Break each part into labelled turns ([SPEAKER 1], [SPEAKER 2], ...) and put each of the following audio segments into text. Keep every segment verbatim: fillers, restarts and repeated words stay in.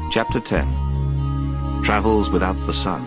[SPEAKER 1] Chapter ten. Travels Without the Sun.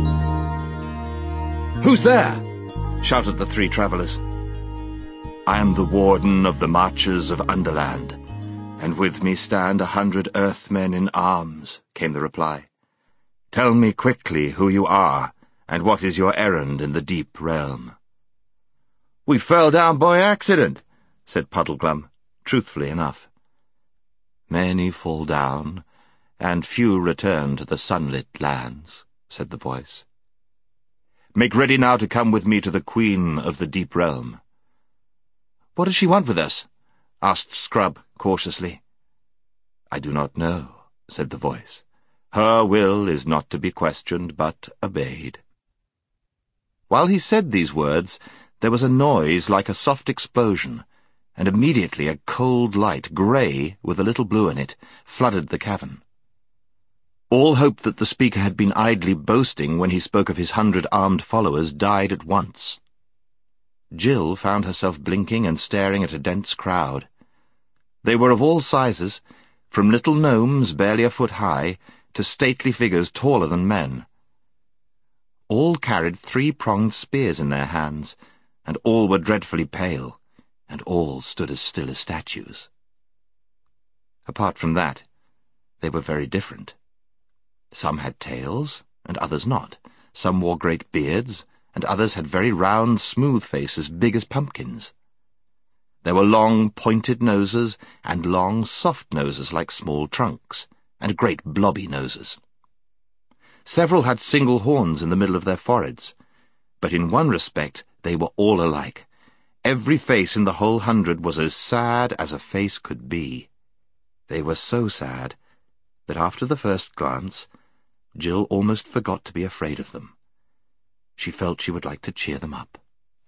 [SPEAKER 2] "Who's there?"
[SPEAKER 1] shouted the three travellers. "I am the warden of the marches of Underland, and with me stand a hundred earthmen in arms," came the reply. "Tell me quickly who you are, and what is your errand in the deep realm."
[SPEAKER 2] "We fell down by accident,"
[SPEAKER 1] said Puddleglum, truthfully enough. "Many fall down, and few return to the sunlit lands," said the voice. "Make ready now to come with me to the Queen of the Deep Realm."
[SPEAKER 2] "What does she want with us?"
[SPEAKER 1] asked Scrub cautiously. "I do not know," said the voice. "Her will is not to be questioned, but obeyed." While he said these words, there was a noise like a soft explosion, and immediately a cold light, grey, with a little blue in it, flooded the cavern. All hope that the speaker had been idly boasting when he spoke of his hundred armed followers died at once. Jill found herself blinking and staring at a dense crowd. They were of all sizes, from little gnomes barely a foot high to stately figures taller than men. All carried three-pronged spears in their hands, and all were dreadfully pale, and all stood as still as statues. Apart from that, they were very different. Some had tails, and others not. Some wore great beards, and others had very round, smooth faces, big as pumpkins. There were long, pointed noses, and long, soft noses like small trunks, and great blobby noses. Several had single horns in the middle of their foreheads, but in one respect they were all alike. Every face in the whole hundred was as sad as a face could be. They were so sad that after the first glance, Jill almost forgot to be afraid of them. She felt she would like to cheer them up.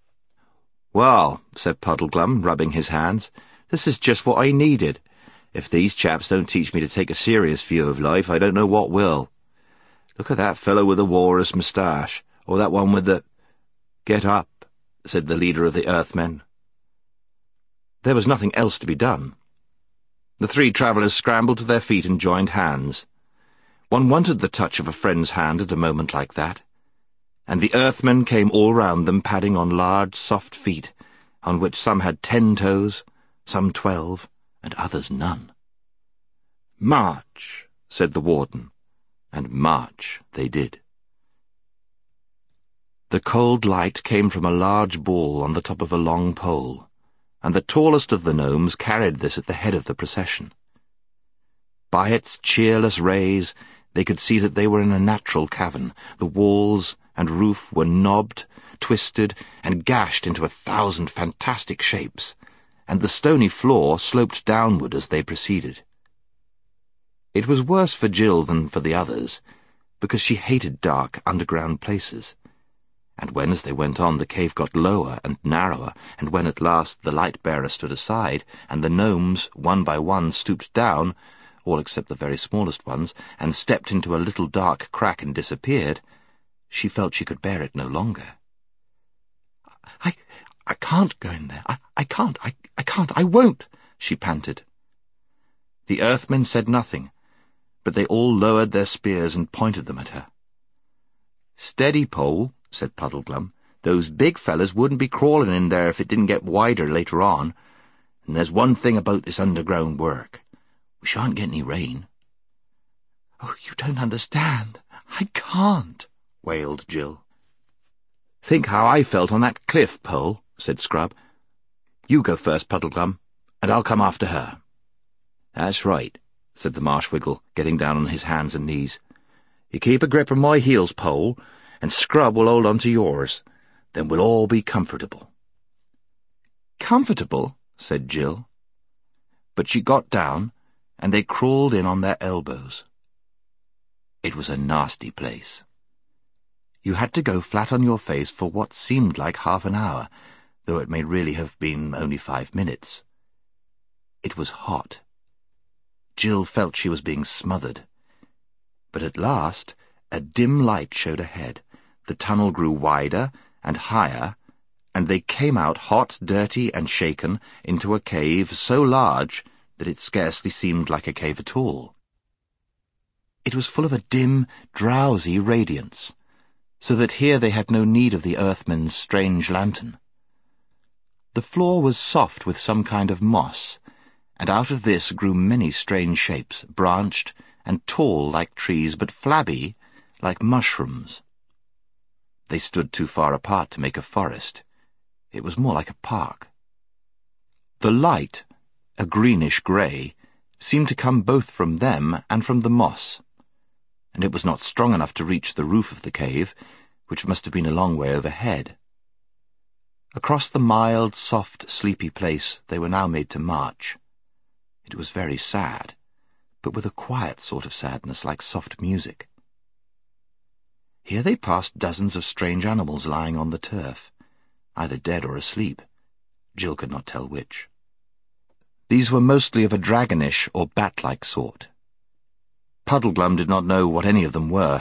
[SPEAKER 2] "Well," said Puddleglum, rubbing his hands, "this is just what I needed. If these chaps don't teach me to take a serious view of life, I don't know what will. Look at that fellow with the walrus moustache, or that one with the—" "Get up," said the leader of the Earthmen. There was nothing else to be done. The three travellers scrambled to their feet and joined hands. One wanted the touch of a friend's hand at a moment like that. And the Earthmen came all round them, padding on large, soft feet, on which some had ten toes, some twelve, and others none. "March," said the warden, and march they did. The cold light came from a large ball on the top of a long pole, and the tallest of the gnomes carried this at the head of the procession. By its cheerless rays, they could see that they were in a natural cavern. The walls and roof were knobbed, twisted, and gashed into a thousand fantastic shapes, and the stony floor sloped downward as they proceeded. It was worse for Jill than for the others, because she hated dark, underground places. And when, as they went on, the cave got lower and narrower, and when at last the light-bearer stood aside, and the gnomes, one by one, stooped down, all except the very smallest ones, and stepped into a little dark crack and disappeared, she felt she could bear it no longer. I, I can't go in there. I, I can't. I, I can't. I won't," she panted. The Earthmen said nothing, but they all lowered their spears and pointed them at her. "Steady, Pole," said Puddleglum. "Those big fellas wouldn't be crawling in there if it didn't get wider later on. And there's one thing about this underground work. We shan't get any rain." "Oh, you don't understand. I can't," wailed Jill. "Think how I felt on that cliff, Pole," said Scrub. "You go first, Puddleglum, and I'll come after her." "That's right," said the Marshwiggle, getting down on his hands and knees. "You keep a grip on my heels, Pole, and Scrub will hold on to yours. Then we'll all be comfortable." "Comfortable?" said Jill. But she got down, and they crawled in on their elbows. It was a nasty place. You had to go flat on your face for what seemed like half an hour, though it may really have been only five minutes. It was hot. Jill felt she was being smothered. But at last a dim light showed ahead. The tunnel grew wider and higher, and they came out hot, dirty, and shaken into a cave so large that it scarcely seemed like a cave at all. It was full of a dim, drowsy radiance, so that here they had no need of the Earthmen's strange lantern. The floor was soft with some kind of moss, and out of this grew many strange shapes, branched and tall like trees, but flabby like mushrooms. They stood too far apart to make a forest. It was more like a park. The light, a greenish-grey, seemed to come both from them and from the moss, and it was not strong enough to reach the roof of the cave, which must have been a long way overhead. Across the mild, soft, sleepy place they were now made to march. It was very sad, but with a quiet sort of sadness like soft music. Here they passed dozens of strange animals lying on the turf, either dead or asleep. Jill could not tell which. These were mostly of a dragonish or bat-like sort. Puddleglum did not know what any of them were.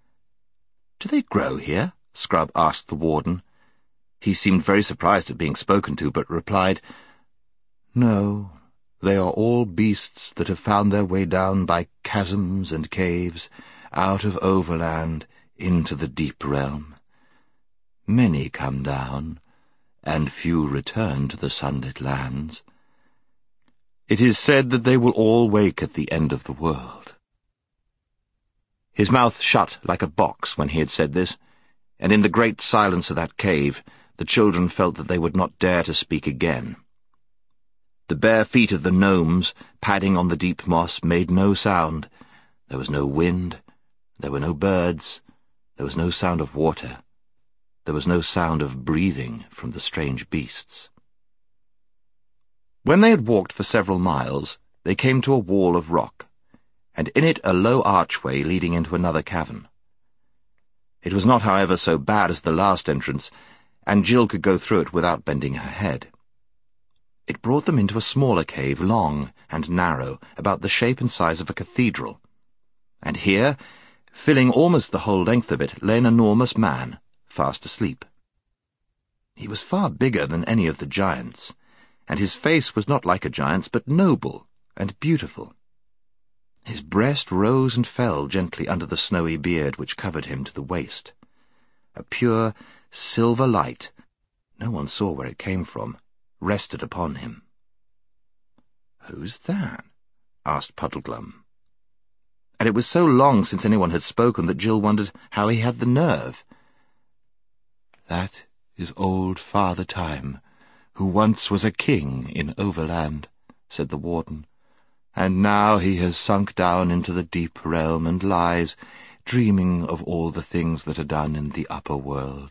[SPEAKER 2] "Do they grow here?" Scrub asked the warden. He seemed very surprised at being spoken to, but replied, "No, they are all beasts that have found their way down by chasms and caves, out of overland, into the deep realm. Many come down, and few return to the sunlit lands. It is said that they will all wake at the end of the world." His mouth shut like a box when he had said this, and in the great silence of that cave the children felt that they would not dare to speak again. The bare feet of the gnomes, padding on the deep moss, made no sound. There was no wind, there were no birds, there was no sound of water, there was no sound of breathing from the strange beasts. When they had walked for several miles, they came to a wall of rock, and in it a low archway leading into another cavern. It was not, however, so bad as the last entrance, and Jill could go through it without bending her head. It brought them into a smaller cave, long and narrow, about the shape and size of a cathedral. And here, filling almost the whole length of it, lay an enormous man, fast asleep. He was far bigger than any of the giants, and his face was not like a giant's, but noble and beautiful. His breast rose and fell gently under the snowy beard which covered him to the waist. A pure, silver light, no one saw where it came from, rested upon him. "Who's that?" asked Puddleglum. And it was so long since anyone had spoken that Jill wondered how he had the nerve. "That is old Father Time, who once was a king in Overland," said the warden. "And now he has sunk down into the deep realm and lies, dreaming of all the things that are done in the upper world.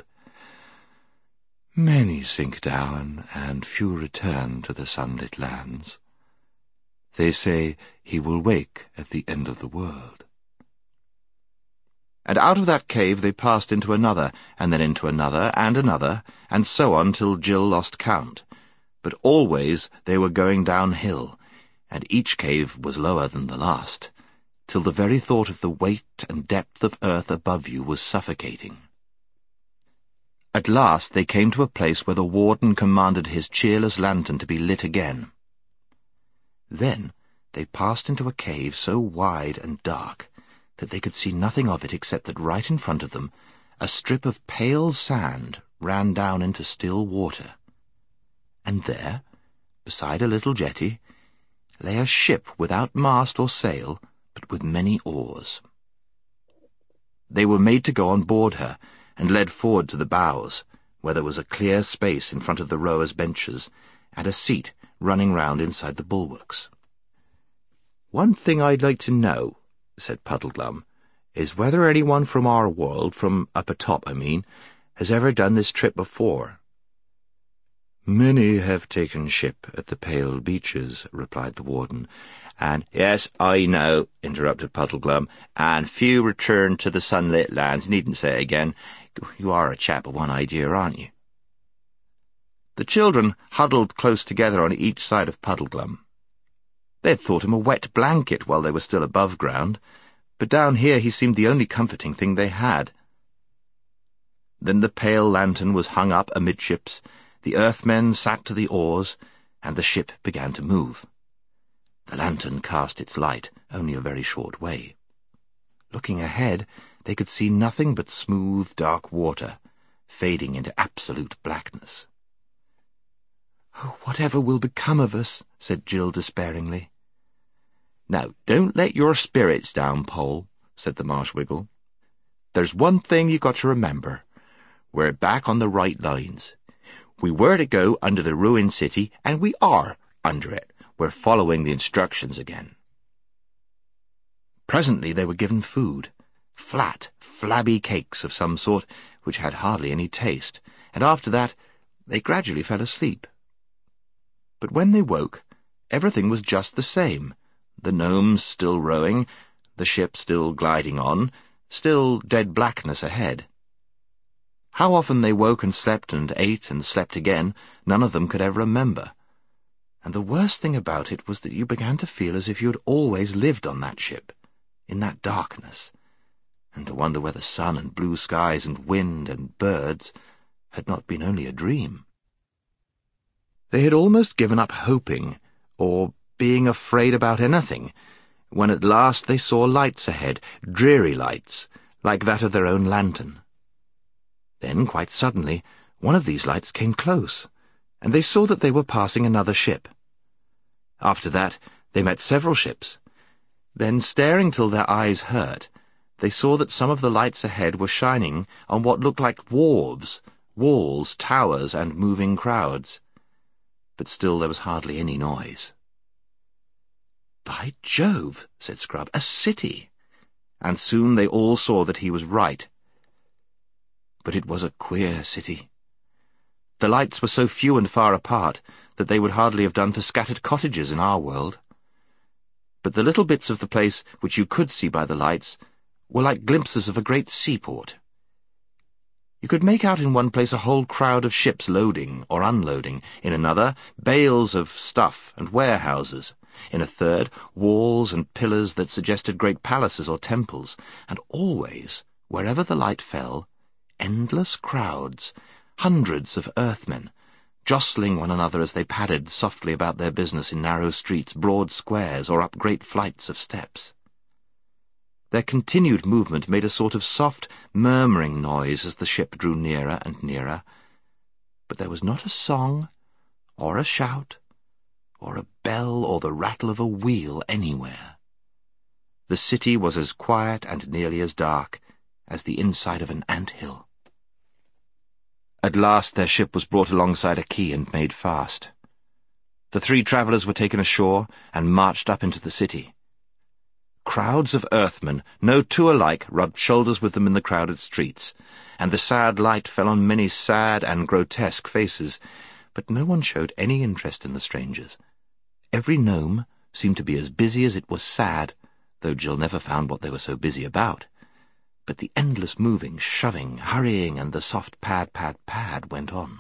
[SPEAKER 2] Many sink down, and few return to the sunlit lands. They say he will wake at the end of the world." And out of that cave they passed into another, and then into another, and another, and so on till Jill lost count. But always they were going downhill, and each cave was lower than the last, till the very thought of the weight and depth of earth above you was suffocating. At last they came to a place where the warden commanded his cheerless lantern to be lit again. Then they passed into a cave so wide and dark that they could see nothing of it except that right in front of them a strip of pale sand ran down into still water. And there, beside a little jetty, lay a ship without mast or sail, but with many oars. They were made to go on board her, and led forward to the bows, where there was a clear space in front of the rowers' benches, and a seat running round inside the bulwarks. "One thing I'd like to know," said Puddleglum, "is whether anyone from our world, from up atop, I mean, has ever done this trip before." "Many have taken ship at the Pale Beaches," replied the warden, and— "Yes, I know," interrupted Puddleglum, "and few return to the sunlit lands. Needn't say it again. You are a chap of one idea, aren't you?" The children huddled close together on each side of Puddleglum. They had thought him a wet blanket while they were still above ground, but down here he seemed the only comforting thing they had. Then the pale lantern was hung up amidships, the Earthmen sat to the oars, and the ship began to move. The lantern cast its light only a very short way. Looking ahead, they could see nothing but smooth, dark water, fading into absolute blackness. "Oh, whatever will become of us?" said Jill despairingly.
[SPEAKER 1] "Now, don't let your spirits down, Pole," said the Marshwiggle. "There's one thing you got to remember. We're back on the right lines. We were to go under the ruined city, and we are under it. We're following the instructions again."
[SPEAKER 2] Presently they were given food, flat, flabby cakes of some sort which had hardly any taste, and after that they gradually fell asleep. But when they woke, everything was just the same. The gnomes still rowing, the ship still gliding on, still dead blackness ahead. How often they woke and slept and ate and slept again, none of them could ever remember. And the worst thing about it was that you began to feel as if you had always lived on that ship, in that darkness, and to wonder whether sun and blue skies and wind and birds had not been only a dream. They had almost given up hoping, or being afraid about anything, when at last they saw lights ahead, dreary lights, like that of their own lantern. Then, quite suddenly, one of these lights came close, and they saw that they were passing another ship. After that, they met several ships. Then, staring till their eyes hurt, they saw that some of the lights ahead were shining on what looked like wharves, walls, towers, and moving crowds. But still there was hardly any noise. "By Jove," said Scrub, "a city!" And soon they all saw that he was right. But it was a queer city. The lights were so few and far apart that they would hardly have done for scattered cottages in our world. But the little bits of the place which you could see by the lights were like glimpses of a great seaport. You could make out in one place a whole crowd of ships loading or unloading, in another, bales of stuff and warehouses, in a third, walls and pillars that suggested great palaces or temples, and always, wherever the light fell, endless crowds, hundreds of earthmen, jostling one another as they padded softly about their business in narrow streets, broad squares, or up great flights of steps. Their continued movement made a sort of soft, murmuring noise as the ship drew nearer and nearer, but there was not a song, or a shout, or a bell, or the rattle of a wheel anywhere. The city was as quiet and nearly as dark as the inside of an ant-hill. At last their ship was brought alongside a quay and made fast. The three travellers were taken ashore and marched up into the city. Crowds of earthmen, no two alike, rubbed shoulders with them in the crowded streets, and the sad light fell on many sad and grotesque faces, but no one showed any interest in the strangers. Every gnome seemed to be as busy as it was sad, though Jill never found what they were so busy about. But the endless moving, shoving, hurrying, and the soft pad, pad, pad went on.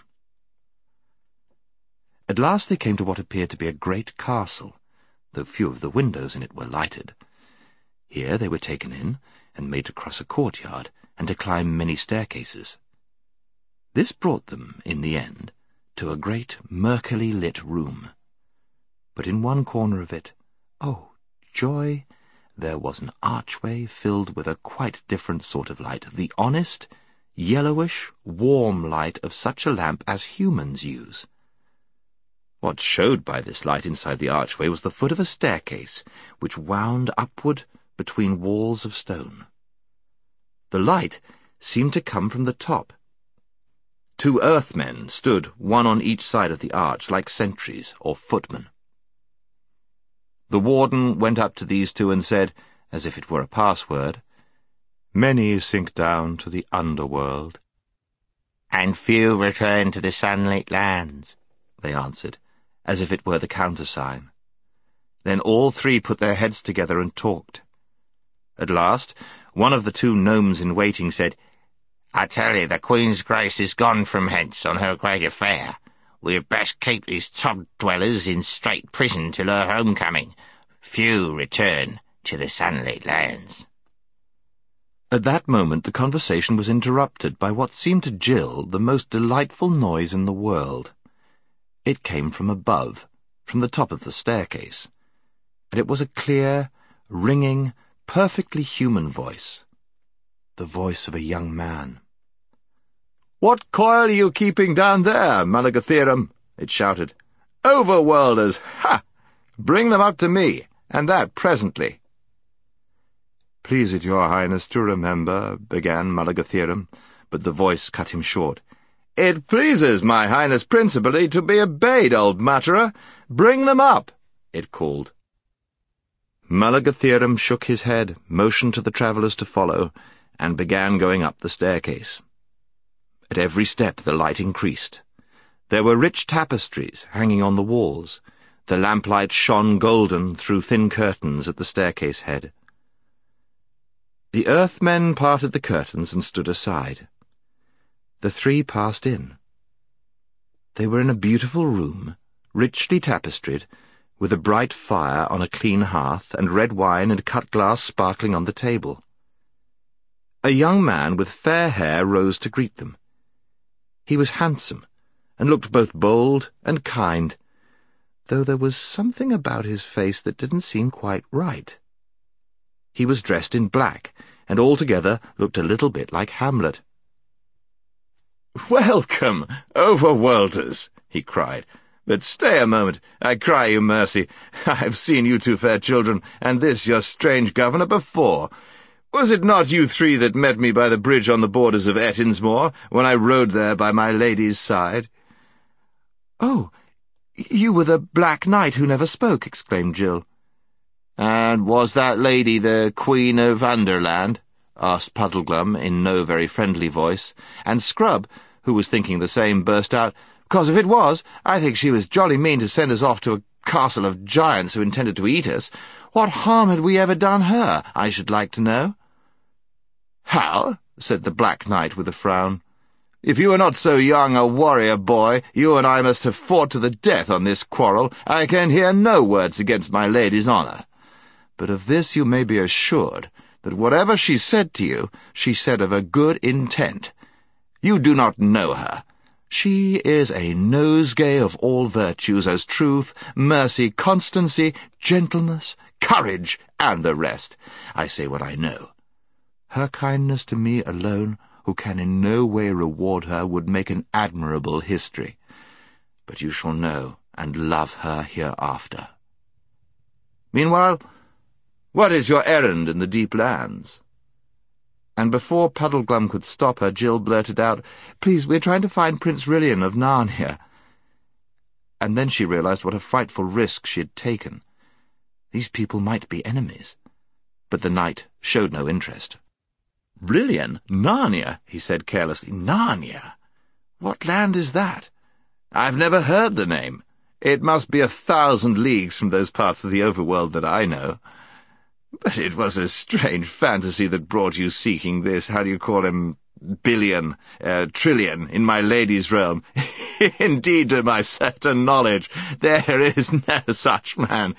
[SPEAKER 2] At last they came to what appeared to be a great castle, though few of the windows in it were lighted. Here they were taken in, and made to cross a courtyard, and to climb many staircases. This brought them, in the end, to a great, murkily lit room. But in one corner of it, oh, joy, there was an archway filled with a quite different sort of light, the honest, yellowish, warm light of such a lamp as humans use. What showed by this light inside the archway was the foot of a staircase, which wound upward between walls of stone. The light seemed to come from the top. Two earthmen stood, one on each side of the arch, like sentries or footmen. The warden went up to these two and said, as if it were a password, "Many sink down to the underworld." "And few return to the sunlit lands," they answered, as if it were the countersign. Then all three put their heads together and talked. At last, one of the two gnomes in waiting said, "I tell you, the Queen's Grace is gone from hence on her great affair. We had best keep these top-dwellers in straight prison till her homecoming. Few return to the sunlit lands." At that moment the conversation was interrupted by what seemed to Jill the most delightful noise in the world. It came from above, from the top of the staircase, and it was a clear, ringing, perfectly human voice, the voice of a young man.
[SPEAKER 1] "What coil are you keeping down there, Malagotherum?" it shouted. "Overworlders! Ha! Bring them up to me, and that presently."
[SPEAKER 2] "Please it your highness to remember," began Malagotherum, but the voice cut him short.
[SPEAKER 1] "It pleases my highness principally to be obeyed, old mutterer. Bring them up," it called.
[SPEAKER 2] Malagotherum shook his head, motioned to the travellers to follow, and began going up the staircase. At every step the light increased. There were rich tapestries hanging on the walls. The lamplight shone golden through thin curtains at the staircase head. The Earthmen parted the curtains and stood aside. The three passed in. They were in a beautiful room, richly tapestried, with a bright fire on a clean hearth and red wine and cut glass sparkling on the table. A young man with fair hair rose to greet them. He was handsome, and looked both bold and kind, though there was something about his face that didn't seem quite right. He was dressed in black, and altogether looked a little bit like Hamlet.
[SPEAKER 1] "Welcome, overworlders," he cried. "But stay a moment, I cry you mercy. I have seen you two fair children, and this your strange governor before. Was it not you three that met me by the bridge on the borders of Ettinsmoor, when I rode there by my lady's side?"
[SPEAKER 2] "Oh, you were the Black Knight who never spoke," exclaimed Jill.
[SPEAKER 1] "And was that lady the Queen of Underland?" asked Puddleglum in no very friendly voice, and Scrub, who was thinking the same, burst out, "'Cause if it was, I think she was jolly mean to send us off to a castle of giants who intended to eat us. What harm had we ever done her, I should like to know?" "How?" said the Black Knight with a frown. "If you were not so young a warrior boy, you and I must have fought to the death on this quarrel. I can hear no words against my lady's honour. But of this you may be assured, that whatever she said to you, she said of a good intent. You do not know her. She is a nosegay of all virtues, as truth, mercy, constancy, gentleness, courage, and the rest. I say what I know. Her kindness to me alone, who can in no way reward her, would make an admirable history. But you shall know and love her hereafter. Meanwhile, what is your errand in the deep lands?" And before Puddleglum could stop her, Jill blurted out, "Please, we're trying to find Prince Rilian of Narnia." And then she realized what a frightful risk she had taken. These people might be enemies. But the knight showed no interest. "Rilian? Narnia?" he said carelessly. "Narnia? What land is that? I've never heard the name. It must be a thousand leagues from those parts of the overworld that I know. But it was a strange fantasy that brought you seeking this, how do you call him, billion, uh, trillion, in my lady's realm. Indeed, to my certain knowledge, there is no such man."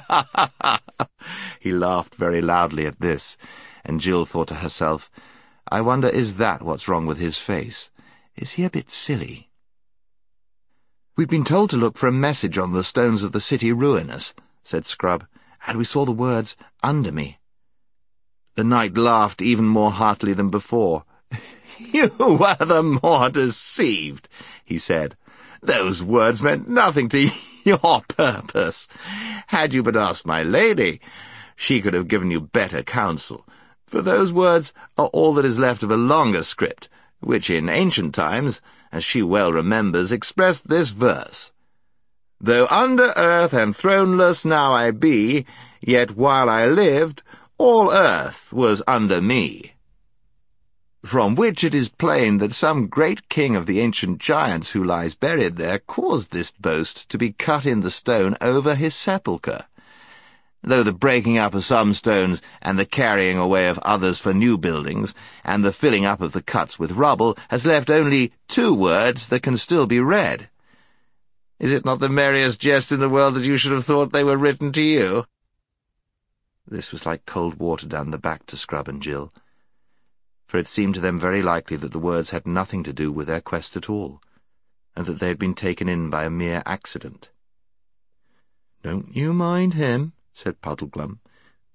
[SPEAKER 1] He laughed very loudly at this, and Jill thought to herself, "I wonder, is that what's wrong with his face? Is he a bit silly?" "We've been told to look for a message on the stones of the city ruinous," said Scrub, "and we saw the words, 'under me.'" The knight laughed even more heartily than before. "You were the more deceived," he said. "Those words meant nothing to your purpose. Had you but asked my lady, she could have given you better counsel, for those words are all that is left of a longer script, which in ancient times, as she well remembers, expressed this verse: 'Though under earth and throneless now I be, yet while I lived, all earth was under me.' From which it is plain that some great king of the ancient giants who lies buried there caused this boast to be cut in the stone over his sepulchre. Though the breaking up of some stones, and the carrying away of others for new buildings, and the filling up of the cuts with rubble, has left only two words that can still be read. Is it not the merriest jest in the world that you should have thought they were written to you?" This was like cold water down the back to Scrub and Jill, for it seemed to them very likely that the words had nothing to do with their quest at all, and that they had been taken in by a mere accident. "Don't you mind him," said Puddleglum.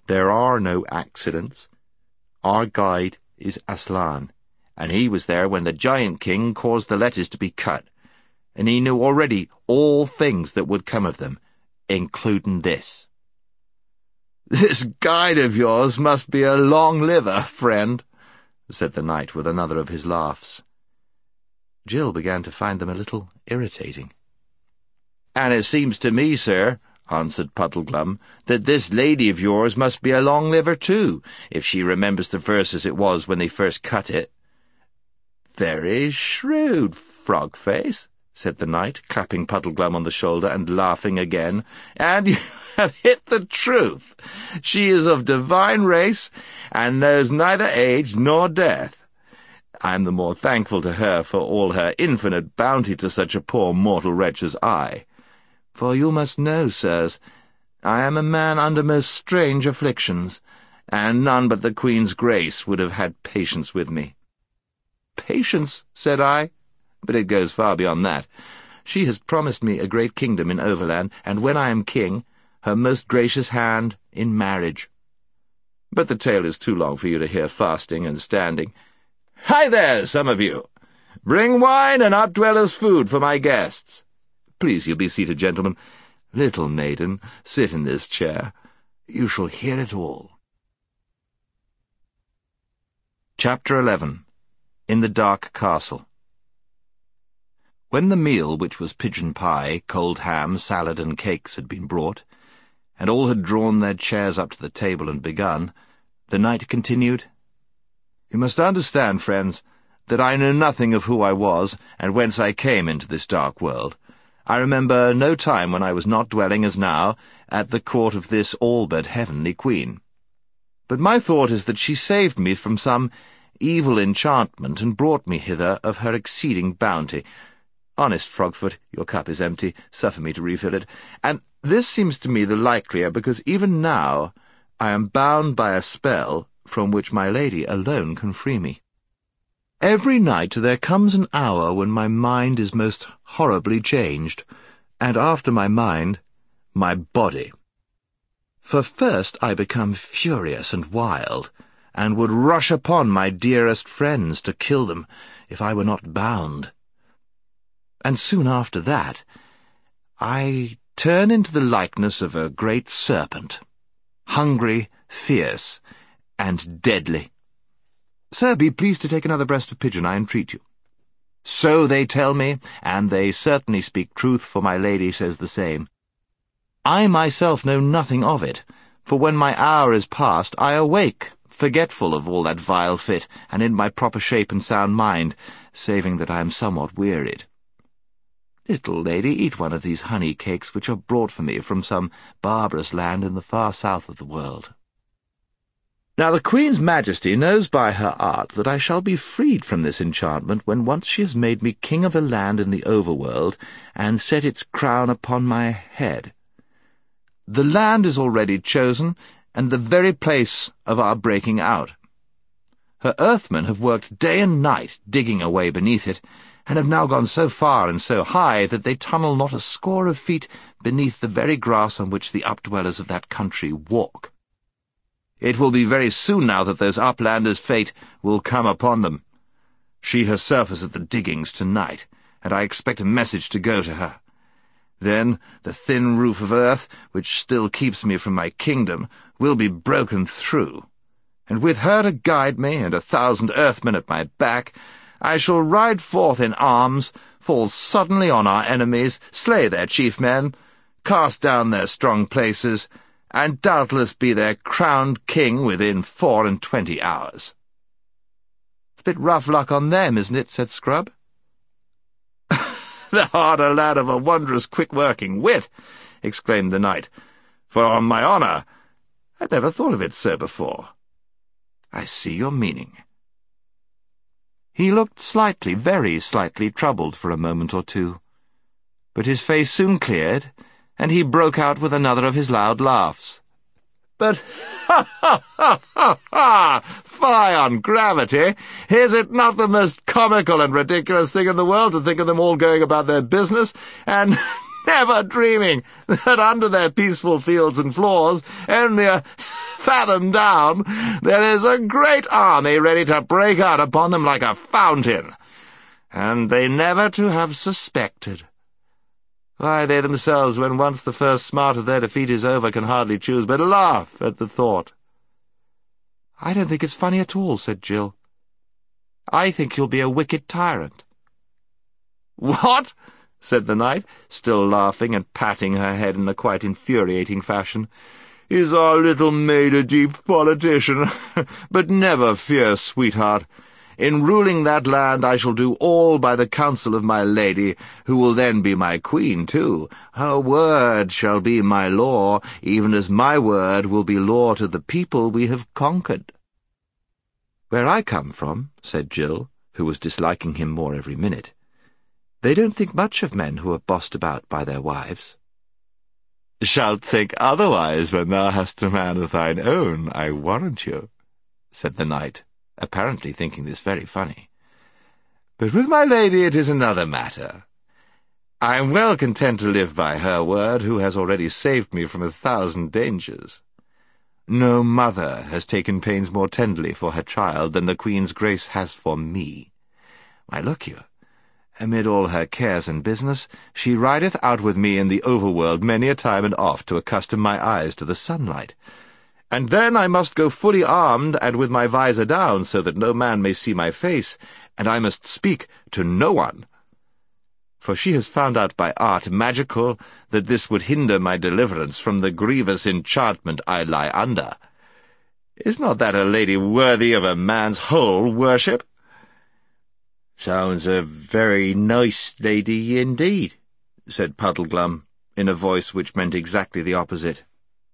[SPEAKER 1] There are no accidents. Our guide is Aslan, and he was there when the Giant King caused the letters to be cut, and he knew already all things that would come of them, including this. "This guide of yours must be a long liver, friend," said the knight with another of his laughs. Jill began to find them a little irritating. "And it seems to me, sir," answered Puddleglum, "that this lady of yours must be a long liver too, if she remembers the verse as it was when they first cut it." "Very shrewd, Frog-face," said the knight, clapping Puddleglum on the shoulder and laughing again. "And you have hit the truth. She is of divine race, and knows neither age nor death. I am the more thankful to her for all her infinite bounty to such a poor mortal wretch as I. For you must know, sirs, I am a man under most strange afflictions, and none but the Queen's grace would have had patience with me." "Patience," said I, "but it goes far beyond that. She has promised me a great kingdom in Overland, and when I am king, her most gracious hand in marriage. But the tale is too long for you to hear fasting and standing. Hi there, some of you! Bring wine and Updwellers' food for my guests. Please, you be seated, gentlemen. Little maiden, sit in this chair. You shall hear it all." Chapter eleven. In the Dark Castle. When the meal, which was pigeon pie, cold ham, salad, and cakes, had been brought, and all had drawn their chairs up to the table and begun, the knight continued, "You must understand, friends, that I know nothing of who I was, and whence I came into this dark world. I remember no time when I was not dwelling, as now, at the court of this all-but heavenly queen. But my thought is that she saved me from some evil enchantment, and brought me hither of her exceeding bounty. Honest Frogfoot, your cup is empty, suffer me to refill it, and this seems to me the likelier, because even now I am bound by a spell from which my lady alone can free me. Every night there comes an hour when my mind is most horribly changed, and after my mind, my body. For first I become furious and wild, and would rush upon my dearest friends to kill them, if I were not bound. And soon after that, I turn into the likeness of a great serpent, hungry, fierce, and deadly. Sir, be pleased to take another breast of pigeon, I entreat you. So they tell me, and they certainly speak truth, for my lady says the same. I myself know nothing of it, for when my hour is past, I awake, forgetful of all that vile fit, and in my proper shape and sound mind, saving that I am somewhat wearied. Little lady, eat one of these honey cakes which are brought for me from some barbarous land in the far south of the world. Now the Queen's Majesty knows by her art that I shall be freed from this enchantment when once she has made me king of a land in the overworld, and set its crown upon my head. The land is already chosen, and the very place of our breaking out. Her earthmen have worked day and night digging away beneath it, and have now gone so far and so high that they tunnel not a score of feet beneath the very grass on which the updwellers of that country walk. It will be very soon now that those uplanders' fate will come upon them. She herself is at the diggings tonight, and I expect a message to go to her. Then the thin roof of earth, which still keeps me from my kingdom, will be broken through, and with her to guide me, and a thousand earthmen at my back, I shall ride forth in arms, fall suddenly on our enemies, slay their chief men, cast down their strong places, and doubtless be their crowned king within four and twenty hours. It's a bit rough luck on them, isn't it? Said Scrub. "Thou art a lad of a wondrous quick-working wit," exclaimed the knight, "for on my honour, I'd never thought of it so before. I see your meaning." He looked slightly, very slightly troubled for a moment or two, but his face soon cleared, and he broke out with another of his loud laughs. "But, ha, ha, ha, ha, ha! Fie on gravity! Is it not the most comical and ridiculous thing in the world to think of them all going about their business, and never dreaming that under their peaceful fields and floors only a fathom down, there is a great army ready to break out upon them like a fountain, and they never to have suspected. Why, they themselves, when once the first smart of their defeat is over, can hardly choose but laugh at the thought." "I don't think it's funny at all," said Jill. "I think you'll be a wicked tyrant." "What?" said the knight, still laughing and patting her head in a quite infuriating fashion. "Is our little maid a deep politician? But never fear, sweetheart. In ruling that land I shall do all by the counsel of my lady, who will then be my queen too. Her word shall be my law, even as my word will be law to the people we have conquered." "Where I come from," said Jill, who was disliking him more every minute, "they don't think much of men who are bossed about by their wives." "Shalt think otherwise when thou hast a man of thine own, I warrant you," said the knight, apparently thinking this very funny. "But with my lady it is another matter. I am well content to live by her word, who has already saved me from a thousand dangers. No mother has taken pains more tenderly for her child than the Queen's Grace has for me. Why, look you, amid all her cares and business, she rideth out with me in the overworld many a time and oft to accustom my eyes to the sunlight. And then I must go fully armed and with my visor down, so that no man may see my face, and I must speak to no one. For she has found out by art magical that this would hinder my deliverance from the grievous enchantment I lie under. Is not that a lady worthy of a man's whole worship?" "Sounds a very nice lady indeed," said Puddleglum, in a voice which meant exactly the opposite.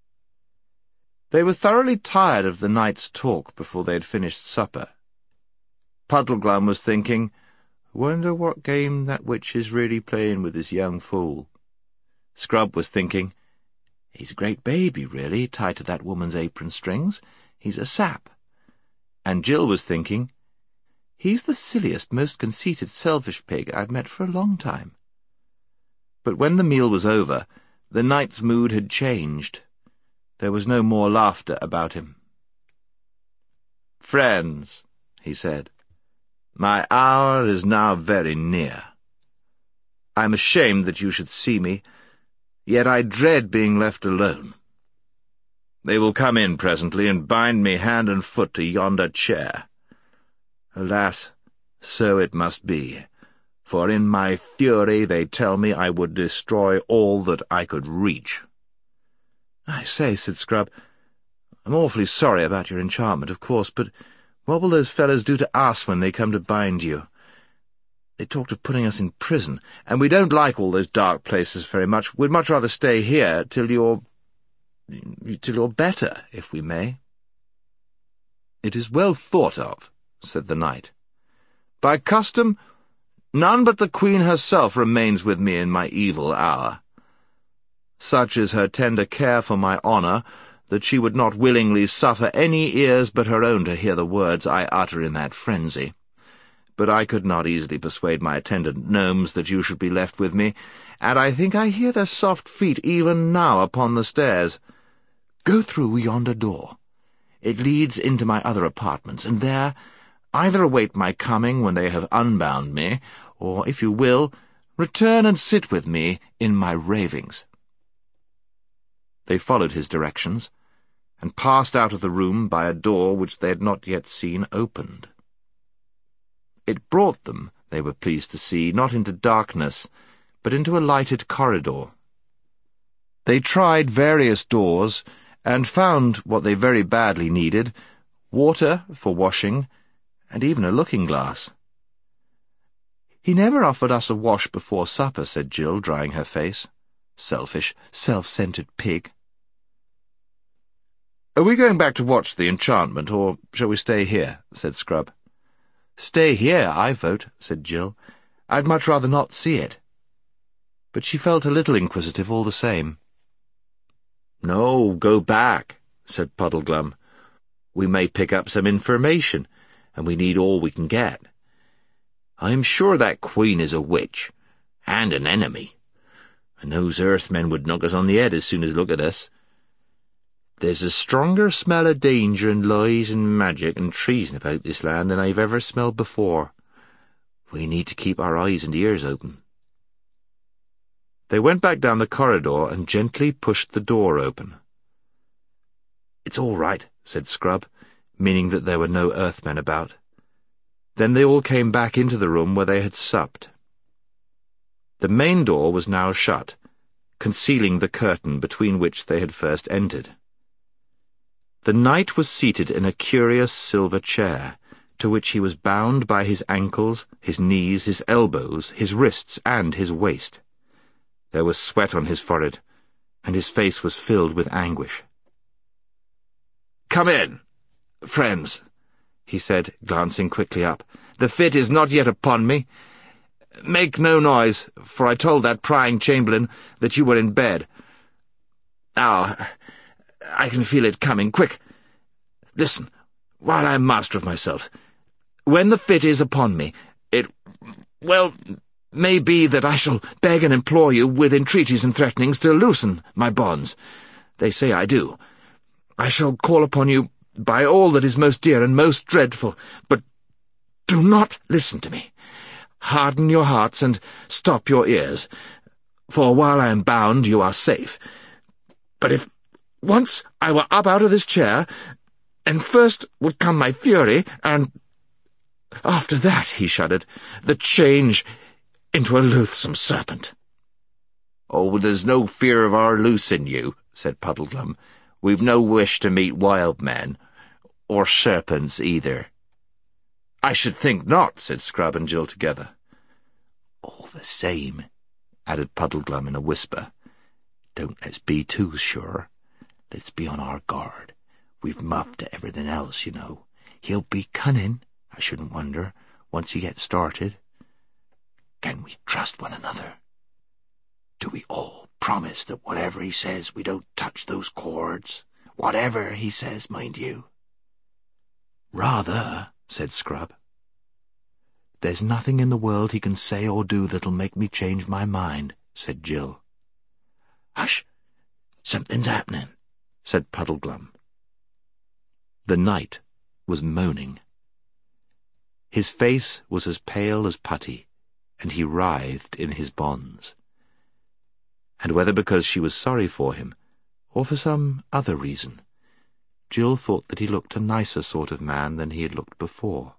[SPEAKER 1] They were thoroughly tired of the night's talk before they had finished supper. Puddleglum was thinking, "Wonder what game that witch is really playing with this young fool." Scrub was thinking, "He's a great baby, really, tied to that woman's apron strings. He's a sap." And Jill was thinking, "He's the silliest, most conceited, selfish pig I've met for a long time." But when the meal was over, the knight's mood had changed. There was no more laughter about him. "Friends," he said, "my hour is now very near. I am ashamed that you should see me, yet I dread being left alone. They will come in presently and bind me hand and foot to yonder chair. Alas, so it must be, for in my fury they tell me I would destroy all that I could reach." "I say," said Scrub, "I'm awfully sorry about your enchantment, of course, but what will those fellows do to us when they come to bind you? They talked of putting us in prison, and we don't like all those dark places very much. We'd much rather stay here till you're... till you're better, if we may." "It is well thought of," said the knight. "By custom, none but the Queen herself remains with me in my evil hour. Such is her tender care for my honour, that she would not willingly suffer any ears but her own to hear the words I utter in that frenzy. But I could not easily persuade my attendant gnomes that you should be left with me, and I think I hear their soft feet even now upon the stairs. Go through yonder door. It leads into my other apartments, and there either await my coming when they have unbound me, or, if you will, return and sit with me in my ravings." They followed his directions, and passed out of the room by a door which they had not yet seen opened. It brought them, they were pleased to see, not into darkness, but into a lighted corridor. They tried various doors, and found what they very badly needed, water for washing, and even a looking-glass. "He never offered us a wash before supper," said Jill, drying her face. "Selfish, self-centred pig." "Are we going back to watch the enchantment, or shall we stay here?" said Scrub. "Stay here, I vote," said Jill. "I'd much rather not see it." But she felt a little inquisitive all the same. "No, go back," said Puddleglum. "We may pick up some information, and we need all we can get. I am sure that Queen is a witch, and an enemy, and those Earthmen would knock us on the head as soon as look at us.
[SPEAKER 2] There's a stronger smell of danger and lies and magic and treason about this land than I've ever smelled before. We need to keep our eyes and ears open." They went back down the corridor and gently pushed the door open. "It's all right," said Scrub, meaning that there were no Earthmen about. Then they all came back into the room where they had supped. The main door was now shut, concealing the curtain between which they had first entered. The knight was seated in a curious silver chair, to which he was bound by his ankles, his knees, his elbows, his wrists, and his waist. There was sweat on his forehead, and his face was filled with anguish. "Come in, friends," he said, glancing quickly up. "The fit is not yet upon me. Make no noise, for I told that prying chamberlain that you were in bed. Ah, I can feel it coming. Quick, listen, while I am master of myself. When the fit is upon me, it, well, may be that I shall beg and implore you with entreaties and threatenings to loosen my bonds. They say I do. I shall call upon you by all that is most dear and most dreadful, but do not listen to me. Harden your hearts and stop your ears, for while I am bound you are safe. But if once I were up out of this chair, and first would come my fury, and after that," he shuddered, "the change into a loathsome serpent." "Oh, there's no fear of our loosing you," said Puddleglum. "We've no wish to meet wild men, or serpents either." "I should think not," said Scrub and Jill together. "All the same," added Puddleglum in a whisper, "don't let's be too sure. Let's be on our guard. We've muffed to everything else, you know. He'll be cunning, I shouldn't wonder, once he gets started. Can we trust one another? Do we all promise that whatever he says we don't touch those cords? Whatever he says, mind you." "Rather," said Scrub. "There's nothing in the world he can say or do that'll make me change my mind," said Jill. "Hush! Something's happening," said Puddleglum. The knight was moaning. His face was as pale as putty, and he writhed in his bonds. And whether because she was sorry for him, or for some other reason, Jill thought that he looked a nicer sort of man than he had looked before.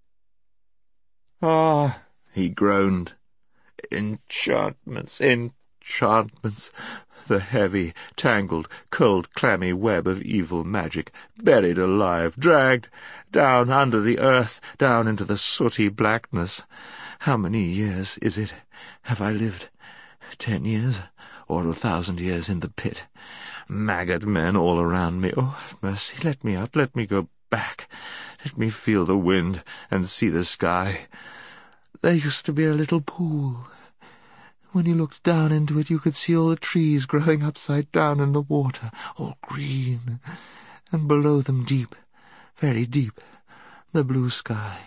[SPEAKER 2] "Ah," he groaned, "enchantments, enchantments, the heavy, tangled, cold, clammy web of evil magic, buried alive, dragged down under the earth, down into the sooty blackness. How many years is it have I lived? Ten years, or a thousand years in the pit? Maggot men all around me. Oh, mercy, let me out, let me go back. Let me feel the wind and see the sky. There used to be a little pool. When you looked down into it, you could see all the trees growing upside down in the water, all green, and below them deep, very deep, the blue sky."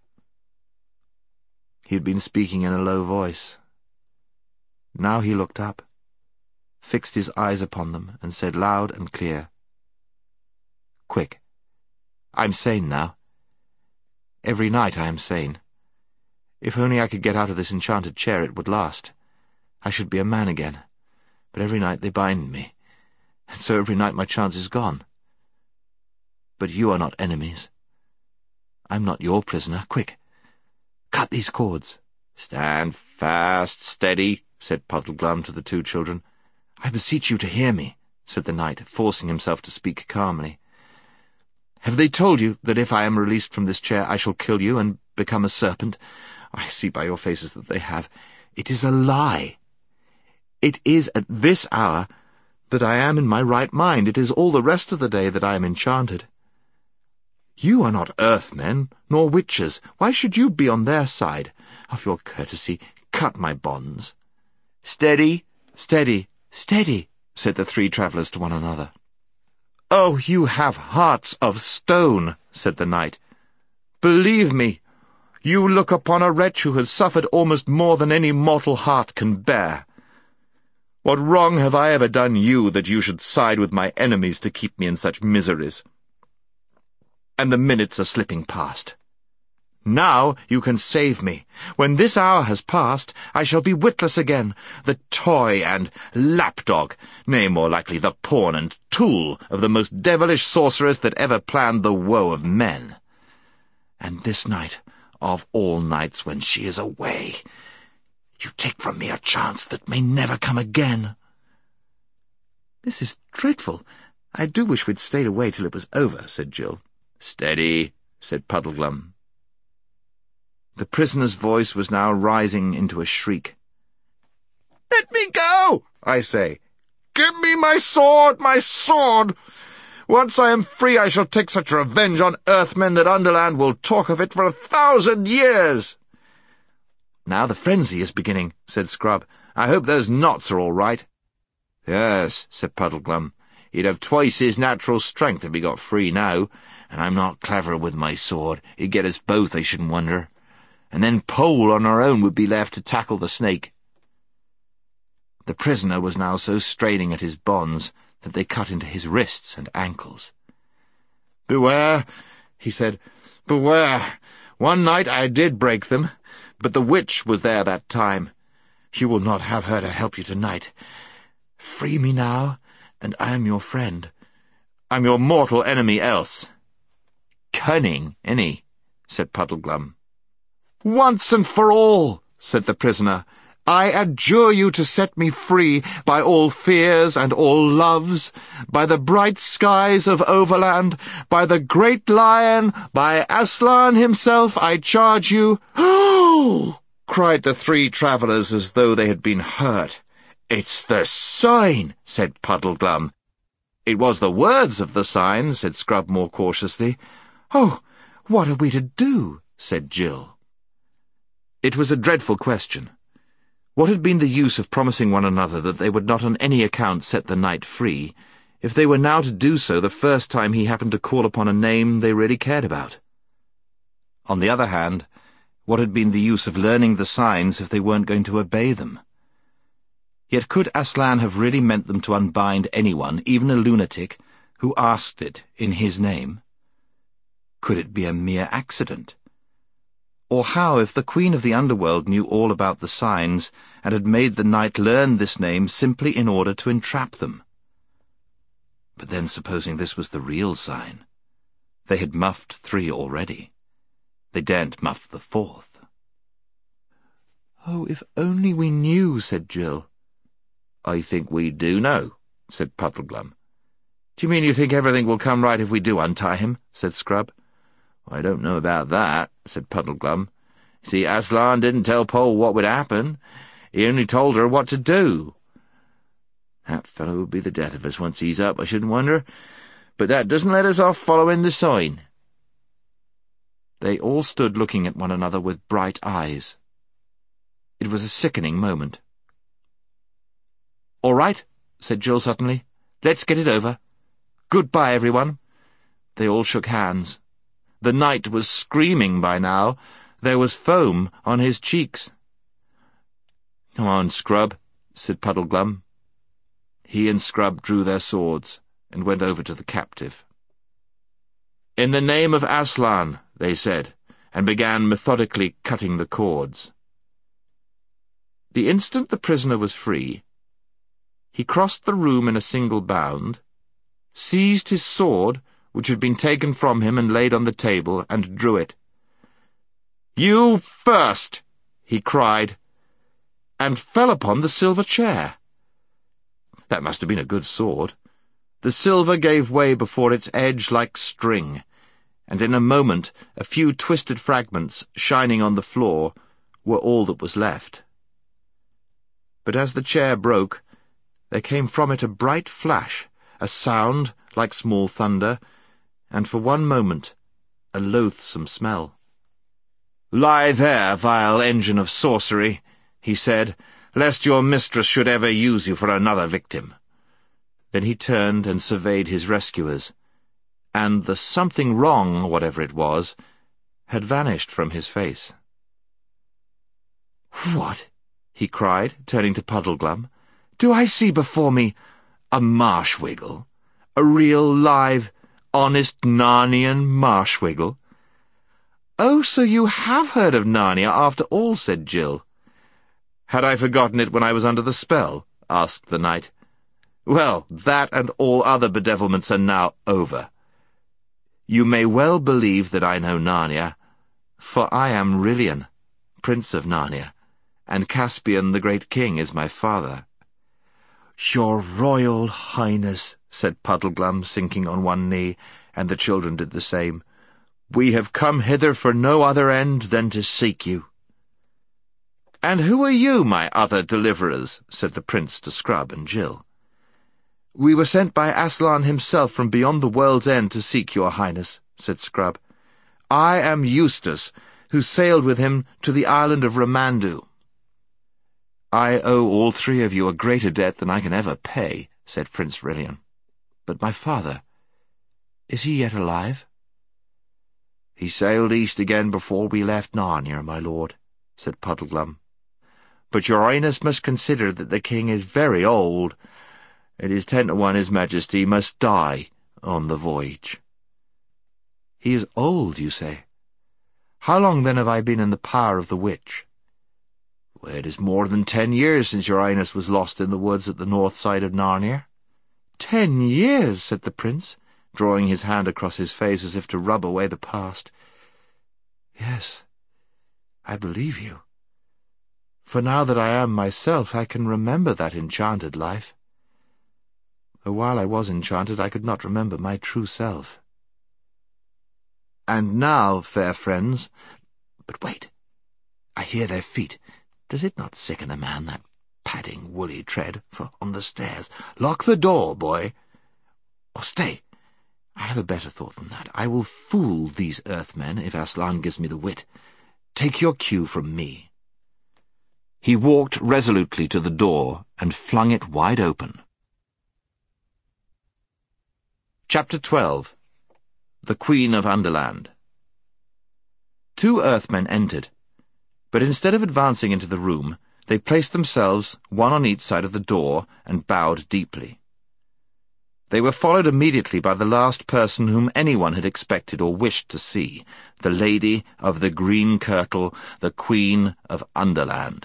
[SPEAKER 2] He had been speaking in a low voice. Now he looked up, fixed his eyes upon them, and said loud and clear, "Quick, I'm sane now. Every night I am sane. If only I could get out of this enchanted chair, it would last. I should be a man again. But every night they bind me, and so every night my chance is gone. But you are not enemies. I'm not your prisoner. Quick, cut these cords." "Stand fast, steady," said Puddleglum to the two children. "I beseech you to hear me," said the knight, forcing himself to speak calmly. "Have they told you that if I am released from this chair I shall kill you and become a serpent? I see by your faces that they have. It is a lie. It is at this hour that I am in my right mind. It is all the rest of the day that I am enchanted. You are not Earthmen, nor witches. Why should you be on their side? Of your courtesy, cut my bonds." "Steady, steady, steady," said the three travellers to one another. "Oh, you have hearts of stone," said the knight. "Believe me, you look upon a wretch who has suffered almost more than any mortal heart can bear.
[SPEAKER 1] What wrong have I ever done you that you should side with my enemies to keep me in such miseries? And the minutes are slipping past. Now you can save me. When this hour has passed, I shall be witless again, the toy and lapdog, nay, more likely the pawn and tool of the most devilish sorceress that ever planned the woe of men. And this night, of all nights when she is away, you take from me a chance that may never come again. This is dreadful. I do wish we'd stayed away till it was over, said Jill. Steady, said Puddleglum. The prisoner's voice was now rising into a shriek. Let me go, I say. Give me my sword, my sword! Once I am free, I shall take such revenge on Earthmen that Underland will talk of it for a thousand years. Now the frenzy is beginning, said Scrub. I hope those knots are all right. Yes, said Puddleglum. He'd have twice his natural strength if he got free now, and I'm not clever with my sword. He'd get us both, I shouldn't wonder. And then Pole on her own would be left to tackle the snake. The prisoner was now so straining at his bonds that they cut into his wrists and ankles. Beware, he said, beware. One night I did break them, but the witch was there that time. You will not have her to help you tonight. Free me now, and I am your friend. I'm your mortal enemy else. Cunning, any, said Puddleglum. Once and for all, said the prisoner, I adjure you to set me free by all fears and all loves, by the bright skies of Overland, by the great lion, by Aslan himself, I charge you. Oh! Cried the three travellers as though they had been hurt. It's the sign, said Puddleglum. It was the words of the sign, said Scrub more cautiously. Oh, what are we to do? Said Jill. It was a dreadful question. What had been the use of promising one another that they would not on any account set the knight free, if they were now to do so the first time he happened to call upon a name they really cared about? On the other hand, what had been the use of learning the signs if they weren't going to obey them? Yet could Aslan have really meant them to unbind anyone, even a lunatic, who asked it in his name? Could it be a mere accident? Or how if the Queen of the Underworld knew all about the signs and had made the knight learn this name simply in order to entrap them? But then supposing this was the real sign? They had muffed three already. They daren't muff the fourth. Oh, if only we knew, said Jill. I think we do know, said Puddleglum. Do you mean you think everything will come right if we do untie him? Said Scrub. I don't know about that, said Puddleglum. See, Aslan didn't tell Pole what would happen. He only told her what to do. That fellow would be the death of us once he's up, I shouldn't wonder. But that doesn't let us off following the sign. They all stood looking at one another with bright eyes. It was a sickening moment. All right, said Jill suddenly. Let's get it over. Goodbye, everyone. They all shook hands. The knight was screaming by now. There was foam on his cheeks. Come on, Scrub, said Puddleglum. He and Scrub drew their swords and went over to the captive. In the name of Aslan, they said, and began methodically cutting the cords. The instant the prisoner was free, he crossed the room in a single bound, seized his sword, which had been taken from him and laid on the table, and drew it. You first, he cried, and fell upon the silver chair. That must have been a good sword. The silver gave way before its edge like string, and in a moment a few twisted fragments, shining on the floor, were all that was left. But as the chair broke, there came from it a bright flash, a sound like small thunder, and for one moment a loathsome smell. "Lie there, vile engine of sorcery," he said, "lest your mistress should ever use you for another victim." Then he turned and surveyed his rescuers, and the something wrong, whatever it was, had vanished from his face. "What?" he cried, turning to Puddleglum. Do I see before me a Marshwiggle? A real, live, honest Narnian Marshwiggle? Oh, so you have heard of Narnia after all, said Jill. Had I forgotten it when I was under the spell? Asked the knight. Well, that and all other bedevilments are now over. You may well believe that I know Narnia, for I am Rilian, Prince of Narnia, and Caspian the Great King is my father. Your Royal Highness, said Puddleglum, sinking on one knee, and the children did the same, we have come hither for no other end than to seek you. And who are you, my other deliverers? Said the Prince to Scrub and Jill. We were sent by Aslan himself from beyond the world's end to seek your Highness, said Scrub. I am Eustace, who sailed with him to the island of Ramandu. I owe all three of you a greater debt than I can ever pay, said Prince Rilian. But my father, is he yet alive? He sailed east again before we left Narnia, my lord, said Puddleglum. But your Highness must consider that the king is very old. It is ten to one his majesty must die on the voyage. He is old, you say? How long then have I been in the power of the witch? Well, it is more than ten years since your Highness was lost in the woods at the north side of Narnia. Ten years, said the prince, drawing his hand across his face as if to rub away the past. Yes, I believe you. For now that I am myself, I can remember that enchanted life. Though while I was enchanted, I could not remember my true self. And now, fair friends— But wait, I hear their feet. Does it not sicken a man, that padding, woolly tread, for on the stairs? Lock the door, boy. Or stay, I have a better thought than that. I will fool these earthmen if Aslan gives me the wit. Take your cue from me. He walked resolutely to the door and flung it wide open. Chapter twelve. The Queen of Underland. Two earthmen entered, but instead of advancing into the room, they placed themselves one on each side of the door and bowed deeply. They were followed immediately by the last person whom anyone had expected or wished to see, the Lady of the Green Kirtle, the Queen of Underland.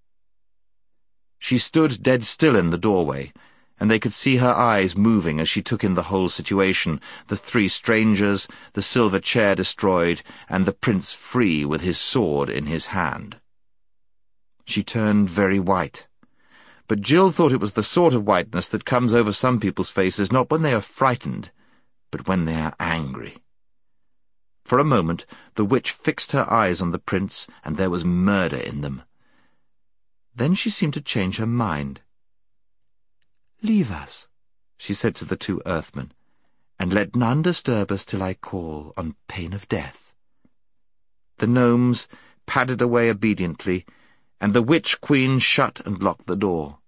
[SPEAKER 1] She stood dead still in the doorway, and they could see her eyes moving as she took in the whole situation, the three strangers, the silver chair destroyed, and the prince free with his sword in his hand. She turned very white, but Jill thought it was the sort of whiteness that comes over some people's faces not when they are frightened, but when they are angry. For a moment the witch fixed her eyes on the prince, and there was murder in them. Then she seemed to change her mind. "Leave us," she said to the two earthmen, "and let none disturb us till I call, on pain of death." The gnomes padded away obediently, and the witch-queen shut and locked the door.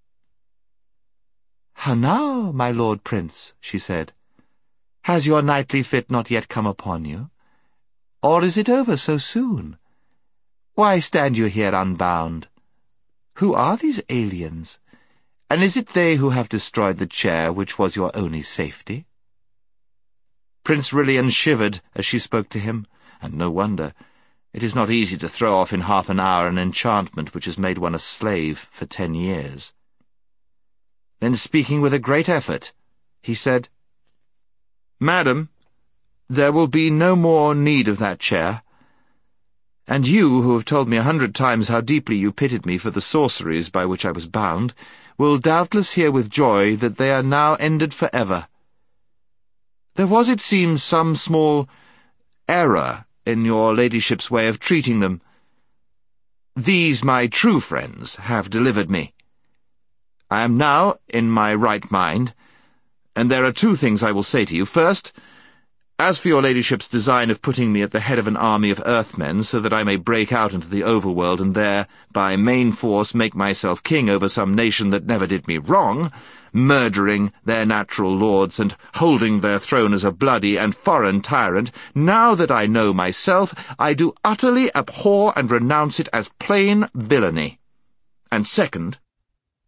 [SPEAKER 1] "How now, my lord prince," she said. "Has your knightly fit not yet come upon you? Or is it over so soon? Why stand you here unbound? Who are these aliens? And is it they who have destroyed the chair which was your only safety?" Prince Rilian shivered as she spoke to him, and no wonder. It is not easy to throw off in half an hour an enchantment which has made one a slave for ten years. Then, speaking with a great effort, he said, "Madam, there will be no more need of that chair. And you, who have told me a hundred times how deeply you pitied me for the sorceries by which I was bound, will doubtless hear with joy that they are now ended for ever. There was, it seems, some small error in your ladyship's way of treating them. These, my true friends, have delivered me. I am now in my right mind, and there are two things I will say to you. First, as for your ladyship's design of putting me at the head of an army of earthmen so that I may break out into the overworld and there, by main force, make myself king over some nation that never did me wrong, murdering their natural lords and holding their throne as a bloody and foreign tyrant, now that I know myself, I do utterly abhor and renounce it as plain villainy. And second,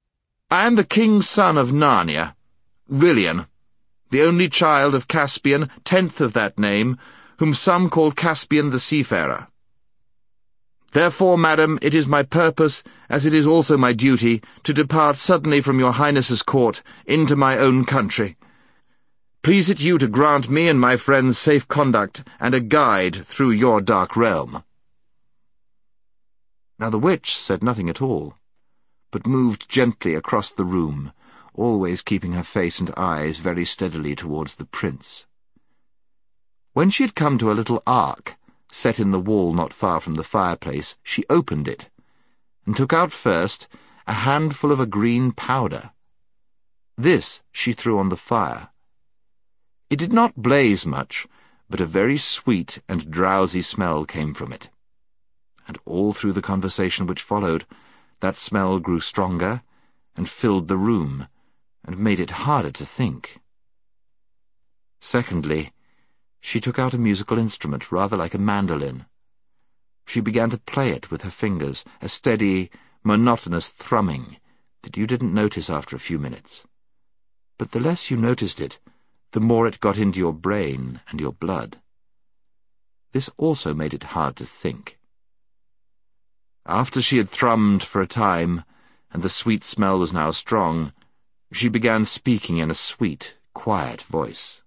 [SPEAKER 1] I am the king's son of Narnia, Rilian, the only child of Caspian, tenth of that name, whom some call Caspian the Seafarer. Therefore, madam, it is my purpose, as it is also my duty, to depart suddenly from your highness's court into my own country. Please it you to grant me and my friends safe conduct and a guide through your dark realm. Now the witch said nothing at all, but moved gently across the room, always keeping her face and eyes very steadily towards the prince. When she had come to a little ark, set in the wall not far from the fireplace, she opened it, and took out first a handful of a green powder. This she threw on the fire. It did not blaze much, but a very sweet and drowsy smell came from it. And all through the conversation which followed, that smell grew stronger, and filled the room, and made it harder to think. Secondly, she took out a musical instrument, rather like a mandolin. She began to play it with her fingers, a steady, monotonous thrumming that you didn't notice after a few minutes. But the less you noticed it, the more it got into your brain and your blood. This also made it hard to think. After she had thrummed for a time, and the sweet smell was now strong, she began speaking in a sweet, quiet voice.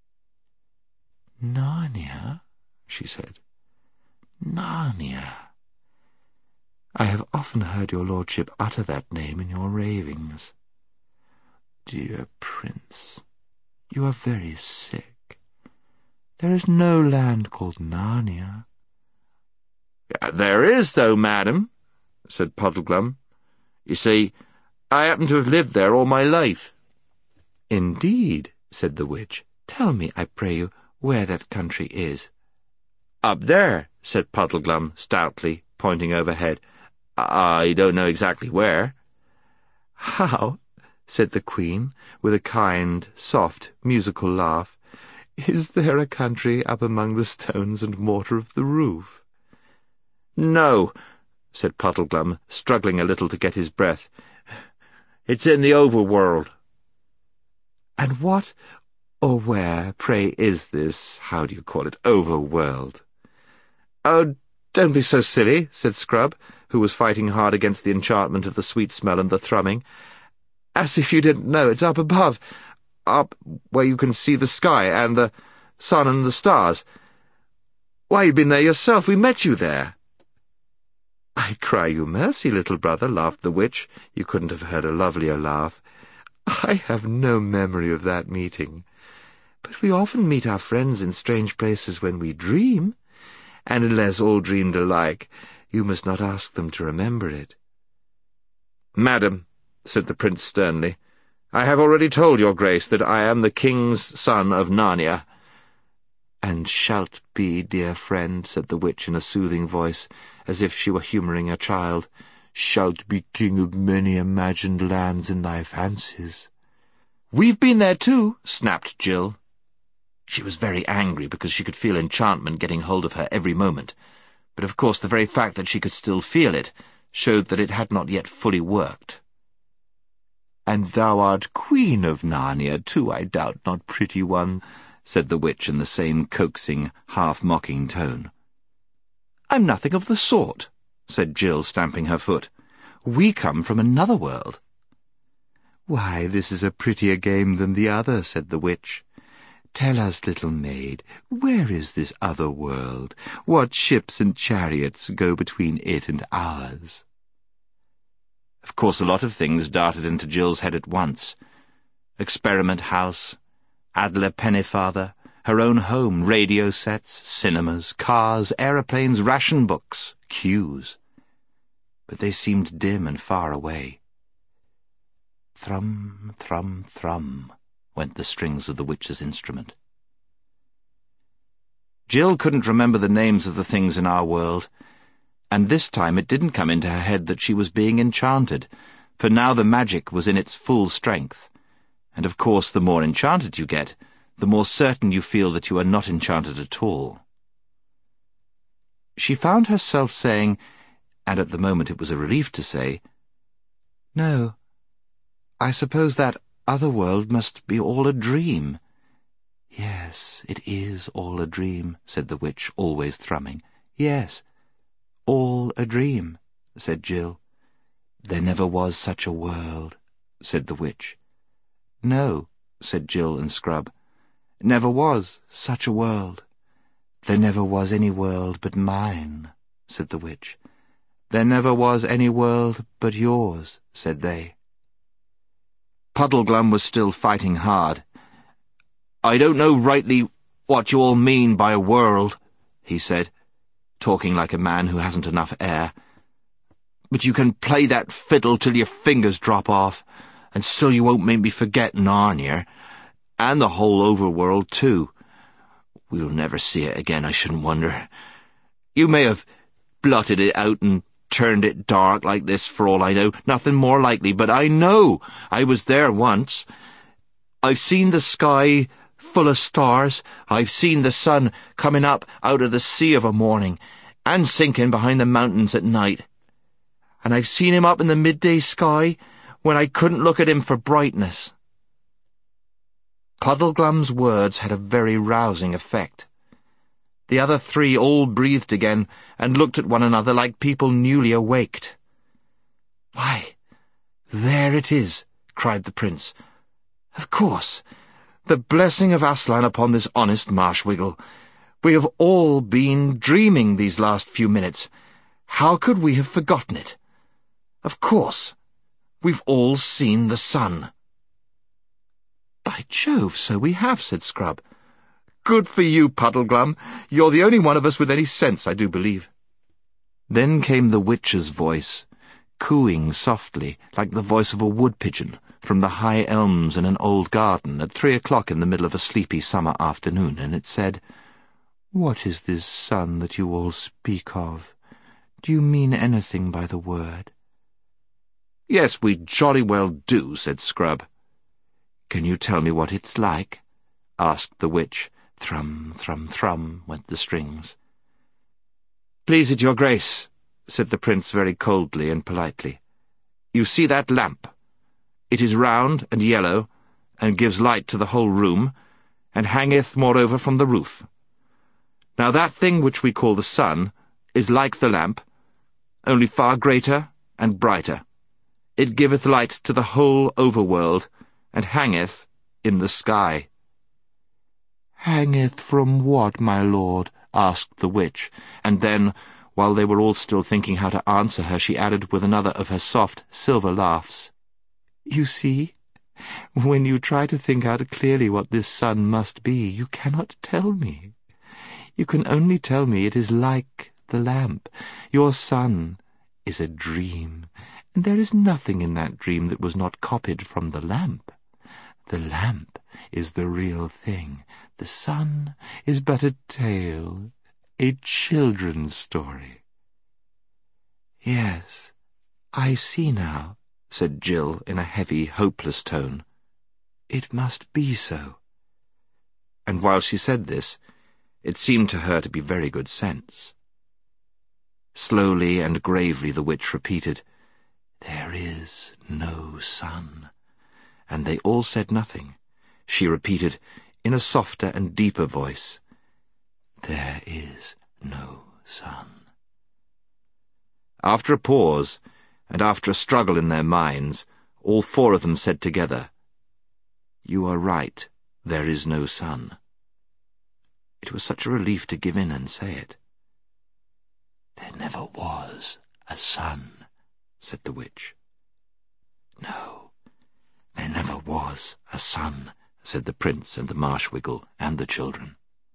[SPEAKER 1] "Narnia," she said. "Narnia. I have often heard your lordship utter that name in your ravings. Dear prince, you are very sick. There is no land called Narnia." "There is, though, madam," said Puddleglum. "You see, I happen to have lived there all my life." "Indeed," said the witch. "Tell me, I pray you, where that country is." "Up there," said Puddleglum stoutly, pointing overhead. "I don't know exactly where." "How?" said the Queen, with a kind, soft, musical laugh. "Is there a country up among the stones and mortar of the roof?" "No," said Puddleglum, struggling a little to get his breath. "It's in the overworld." "And what or where, pray, is this, how do you call it, overworld?" "Oh, don't be so silly," said Scrub, who was fighting hard against the enchantment of the sweet smell and the thrumming. "As if you didn't know. It's up above, up where you can see the sky and the sun and the stars. Why, you've been there yourself. We met you there." "I cry you mercy, little brother," laughed the witch. You couldn't have heard a lovelier laugh. "I have no memory of that meeting. But we often meet our friends in strange places when we dream, and unless all dreamed alike, you must not ask them to remember it." "Madam," said the prince sternly, "I have already told your grace that I am the king's son of Narnia." "And shalt be, dear friend," said the witch in a soothing voice, as if she were humouring a child, "shalt be king of many imagined lands in thy fancies." "We've been there too," snapped Jill. She was very angry because she could feel enchantment getting hold of her every moment, but of course the very fact that she could still feel it showed that it had not yet fully worked. "And thou art queen of Narnia too, I doubt not, pretty one," said the witch in the same coaxing, half-mocking tone. "I'm nothing of the sort," said Jill, stamping her foot. "We come from another world." "Why, this is a prettier game than the other," said the witch. "Tell us, little maid, where is this other world? What ships and chariots go between it and ours?" Of course a lot of things darted into Jill's head at once. Experiment House, Adler Pennyfather, her own home, radio sets, cinemas, cars, aeroplanes, ration books, queues. But they seemed dim and far away. Thrum, thrum, thrum, went the strings of the witch's instrument. Jill couldn't remember the names of the things in our world, and this time it didn't come into her head that she was being enchanted, for now the magic was in its full strength, and of course the more enchanted you get, the more certain you feel that you are not enchanted at all. She found herself saying, and at the moment it was a relief to say, "No,
[SPEAKER 2] I suppose that other world must be all a dream. Yes, it is all a dream, said the witch, always thrumming. Yes, all a dream, said Jill. There never was such a world, said the witch. No, said Jill and Scrub. Never was such a world. There never was any world but mine, said the witch. There never was any world but yours, said they. Puddleglum was still fighting hard. I don't know rightly what you all mean by a world, he said, talking like a man who hasn't enough air. But you can play that fiddle till your fingers drop off, and still you won't make me forget Narnia, and the whole overworld too. We'll never see it again, I shouldn't wonder. You may have blotted it out and turned it dark like this for all I know, nothing more likely, but I know I was there once. I've seen the sky full of stars, I've seen the sun coming up out of the sea of a morning, and sinking behind the mountains at night. And I've seen him up in the midday sky, when I couldn't look at him for brightness. Puddleglum's words had a very rousing effect. The other three all breathed again and looked at one another like people newly awaked. Why, there it is, cried the prince. Of course, the blessing of Aslan upon this honest Marshwiggle. We have all been dreaming these last few minutes. How could we have forgotten it? Of course, we've all seen the sun. By Jove, so we have, said Scrub. Good for you, Puddleglum. You're the only one of us with any sense, I do believe. Then came the witch's voice, cooing softly, like the voice of a wood-pigeon, from the high elms in an old garden at three o'clock in the middle of a sleepy summer afternoon, and it said, What is this sun that you all speak of? Do you mean anything by the word? Yes, we jolly well do, said Scrub. Can you tell me what it's like? Asked the witch. Thrum, thrum, thrum, went the strings. Please it your grace, said the prince very coldly and politely. You see that lamp? It is round and yellow, and gives light to the whole room, and hangeth moreover from the roof. Now that thing which we call the sun is like the lamp, only far greater and brighter. It giveth light to the whole overworld, and hangeth in the sky. Hangeth from what, my lord? Asked the witch, and then, while they were all still thinking how to answer her, she added with another of her soft silver laughs, You see, when you try to think out clearly what this sun must be, you cannot tell me. You can only tell me it is like the lamp. Your sun is a dream, and there is nothing in that dream that was not copied from the lamp. The lamp is the real thing. The sun is but a tale, a children's story. Yes, I see now, said Jill in a heavy, hopeless tone. It must be so. And while she said this, it seemed to her to be very good sense. Slowly and gravely the witch repeated, There is no sun. And they all said nothing. She repeated, in a softer and deeper voice, There is no sun. After a pause, and after a struggle in their minds, all four of them said together, You are right, there is no sun. It was such a relief to give in and say it. There never was a sun, said the witch. No, there never was a sun, said the prince and the Marshwiggle and the children.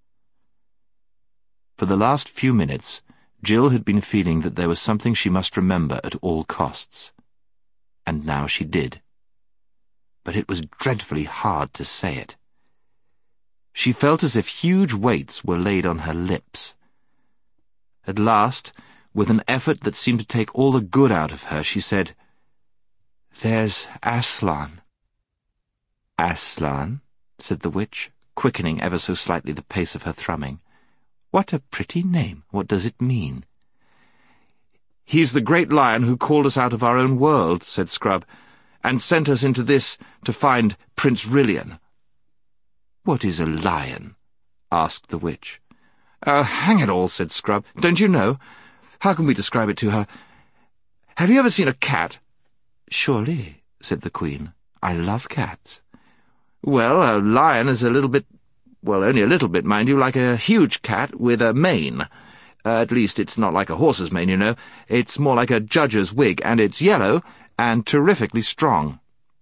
[SPEAKER 2] For the last few minutes, Jill had been feeling that there was something she must remember at all costs. And now she did. But it was dreadfully hard to say it. She felt as if huge weights were laid on her lips. At last, with an effort that seemed to take all the good out of her, she said, There's Aslan. Aslan? Said the witch, quickening ever so slightly the pace of her thrumming. What a pretty name. What does it mean? He's the great lion who called us out of our own world, said Scrub, and sent us into this to find Prince Rilian." "What is a lion?" asked the witch. "Oh, hang it all," said Scrub. "Don't you know? How can we describe it to her? Have you ever seen a cat?" "Surely," said the Queen. "I love cats." "Well, a lion is a little bit, well, only a little bit, mind you, like a huge cat with a mane. Uh, at least it's not like a horse's mane, you know. It's more like a judge's wig, and it's yellow and terrifically strong."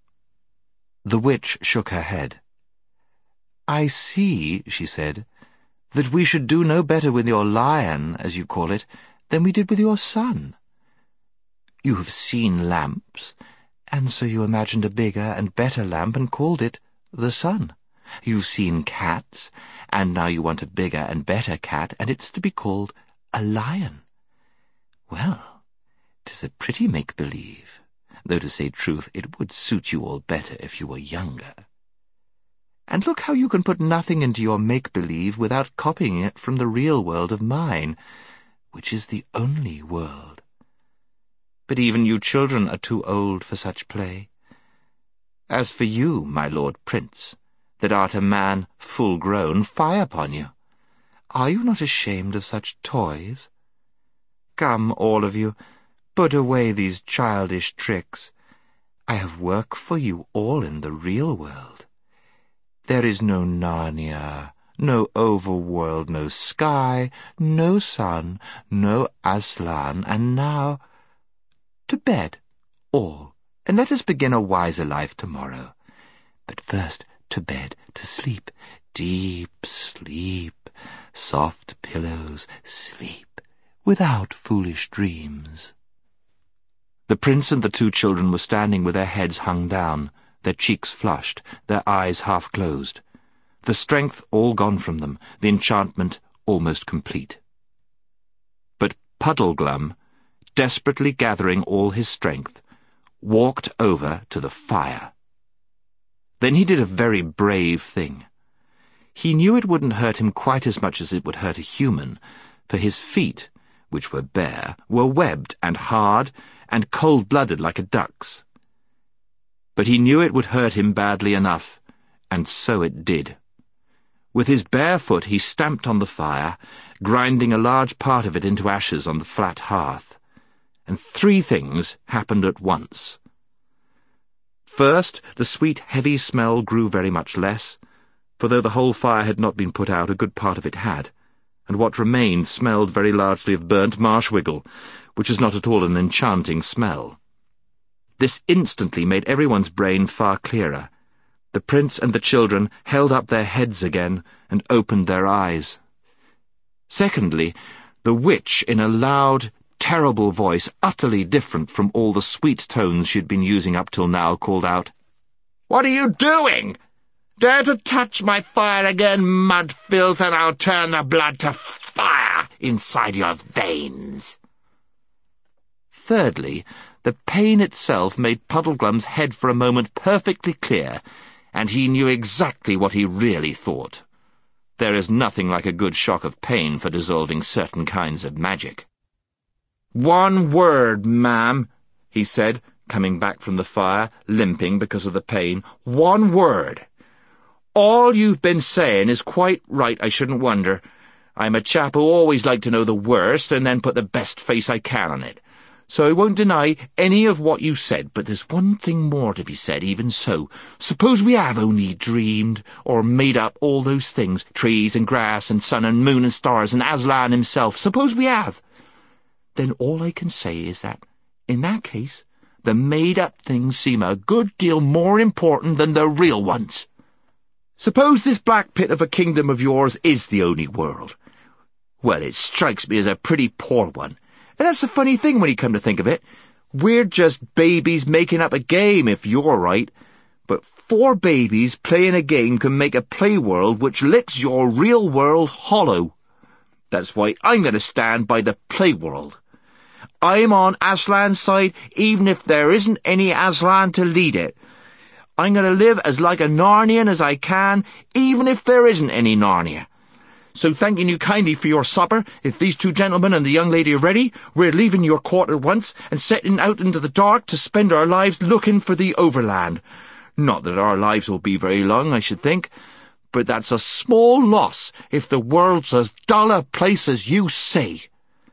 [SPEAKER 2] The witch shook her head. "I see," she said, "that we should do no better with your lion, as you call it, than we did with your son. You have seen lamps, and so you imagined a bigger and better lamp and called it the sun. You've seen cats, and now you want a bigger and better cat, and it's to be called a lion. Well, 'tis a pretty make-believe, though to say truth, it would suit you all better if you were younger. And look how you can put nothing into your make-believe without copying it from the real world of mine, which is the only world. But even you children are too old for such play. As for you, my Lord Prince, that art a man full-grown, fie upon you. Are you not ashamed of such toys? Come, all of you, put away these childish tricks. I have work for you all in the real world. There is no Narnia, no overworld, no sky, no sun, no Aslan, and now to bed, all, and let us begin a wiser life tomorrow. But first, to bed, to sleep, deep sleep, soft pillows, sleep, without foolish dreams." The prince and the two children were standing with their heads hung down, their cheeks flushed, their eyes half closed, the strength all gone from them, the enchantment almost complete. But Puddleglum, desperately gathering all his strength, walked over to the fire. Then he did a very brave thing. He knew it wouldn't hurt him quite as much as it would hurt a human, for his feet, which were bare, were webbed and hard and cold-blooded like a duck's. But he knew it would hurt him badly enough, and so it did. With his bare foot he stamped on the fire, grinding a large part of it into ashes on the flat hearth. And three things happened at once. First, the sweet, heavy smell grew very much less, for though the whole fire had not been put out, a good part of it had, and what remained smelled very largely of burnt marshwiggle, which is not at all an enchanting smell. This instantly made everyone's brain far clearer. The prince and the children held up their heads again and opened their eyes. Secondly, the witch, in a loud, terrible voice, utterly different from all the sweet tones she had been using up till now, called out, "What are you doing? Dare to touch my fire again, mud filth, and I'll turn the blood to fire inside your veins." Thirdly, the pain itself made Puddleglum's head for a moment perfectly clear, and he knew exactly what he really thought. There is nothing like a good shock of pain for dissolving certain kinds of magic. "One word, ma'am," he said, coming back from the fire, limping because of the pain. "One word. All you've been saying is quite right, I shouldn't wonder. I'm a chap who always like to know the worst and then put the best face I can on it. So I won't deny any of what you said, but there's one thing more to be said even so. Suppose we have only dreamed, or made up all those things, trees and grass and sun and moon and stars and Aslan himself. Suppose we have. Then all I can say is that, in that case, the made-up things seem a good deal more important than the real ones. Suppose this black pit of a kingdom of yours is the only world. Well, it strikes me as a pretty poor one. And that's the funny thing when you come to think of it. We're just babies making up a game, if you're right. But four babies playing a game can make a play world which licks your real world hollow. That's why I'm going to stand by the play world. I'm on Aslan's side, even if there isn't any Aslan to lead it. I'm going to live as like a Narnian as I can, even if there isn't any Narnia.
[SPEAKER 1] So thanking you kindly for your supper, if these two gentlemen and the young lady are ready, we're leaving your court at once and setting out into the dark to spend our lives looking for the overland. Not that our lives will be very long, I should think, but that's a small loss if the world's as dull a place as you say."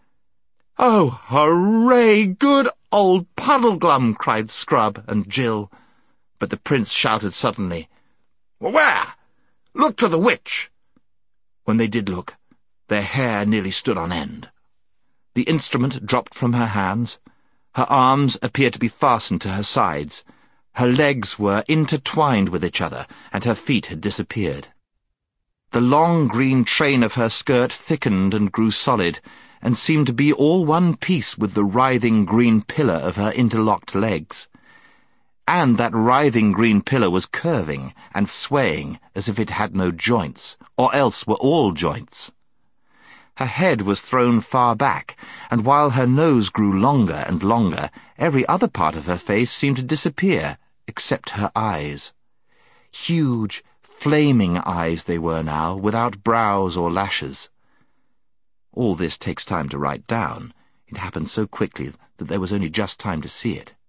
[SPEAKER 1] "Oh, hooray! Good old Puddleglum!" cried Scrub and Jill. But the prince shouted suddenly, "Where? Look to the witch!" When they did look, their hair nearly stood on end. The instrument dropped from her hands. Her arms appeared to be fastened to her sides. Her legs were intertwined with each other, and her feet had disappeared. The long green train of her skirt thickened and grew solid, and seemed to be all one piece with the writhing green pillar of her interlocked legs. And that writhing green pillar was curving and swaying as if it had no joints, or else were all joints. Her head was thrown far back, and while her nose grew longer and longer, every other part of her face seemed to disappear, except her eyes. Huge, flaming eyes they were now, without brows or lashes. All this takes time to write down. It happened so quickly that there was only just time to see it.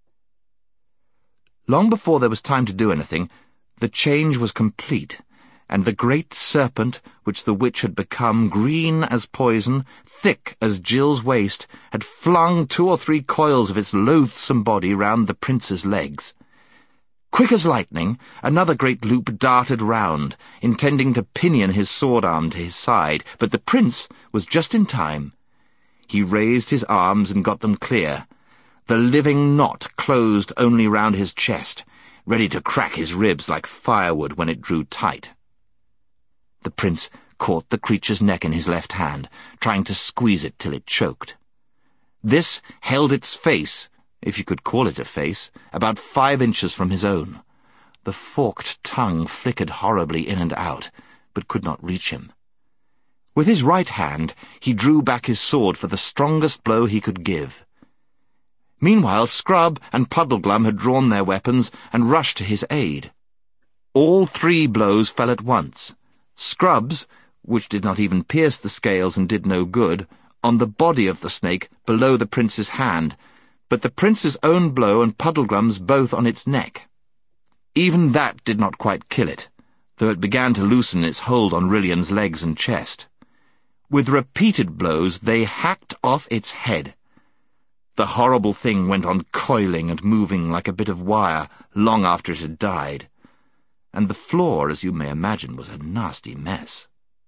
[SPEAKER 1] Long before there was time to do anything, the change was complete, and the great serpent, which the witch had become, green as poison, thick as Jill's waist, had flung two or three coils of its loathsome body round the prince's legs. Quick as lightning, another great loop darted round, intending to pinion his sword-arm to his side, but the prince was just in time. He raised his arms and got them clear. The living knot closed only round his chest, ready to crack his ribs like firewood when it drew tight. The prince caught the creature's neck in his left hand, trying to squeeze it till it choked. This held its face, if you could call it a face, about five inches from his own. The forked tongue flickered horribly in and out, but could not reach him. With his right hand, he drew back his sword for the strongest blow he could give. Meanwhile, Scrub and Puddleglum had drawn their weapons and rushed to his aid. All three blows fell at once. Scrub's, which did not even pierce the scales and did no good, on the body of the snake below the prince's hand, but the prince's own blow and Puddleglum's both on its neck. Even that did not quite kill it, though it began to loosen its hold on Rilian's legs and chest. With repeated blows they hacked off its head. The horrible thing went on coiling and moving like a bit of wire long after it had died, and the floor, as you may imagine, was a nasty mess.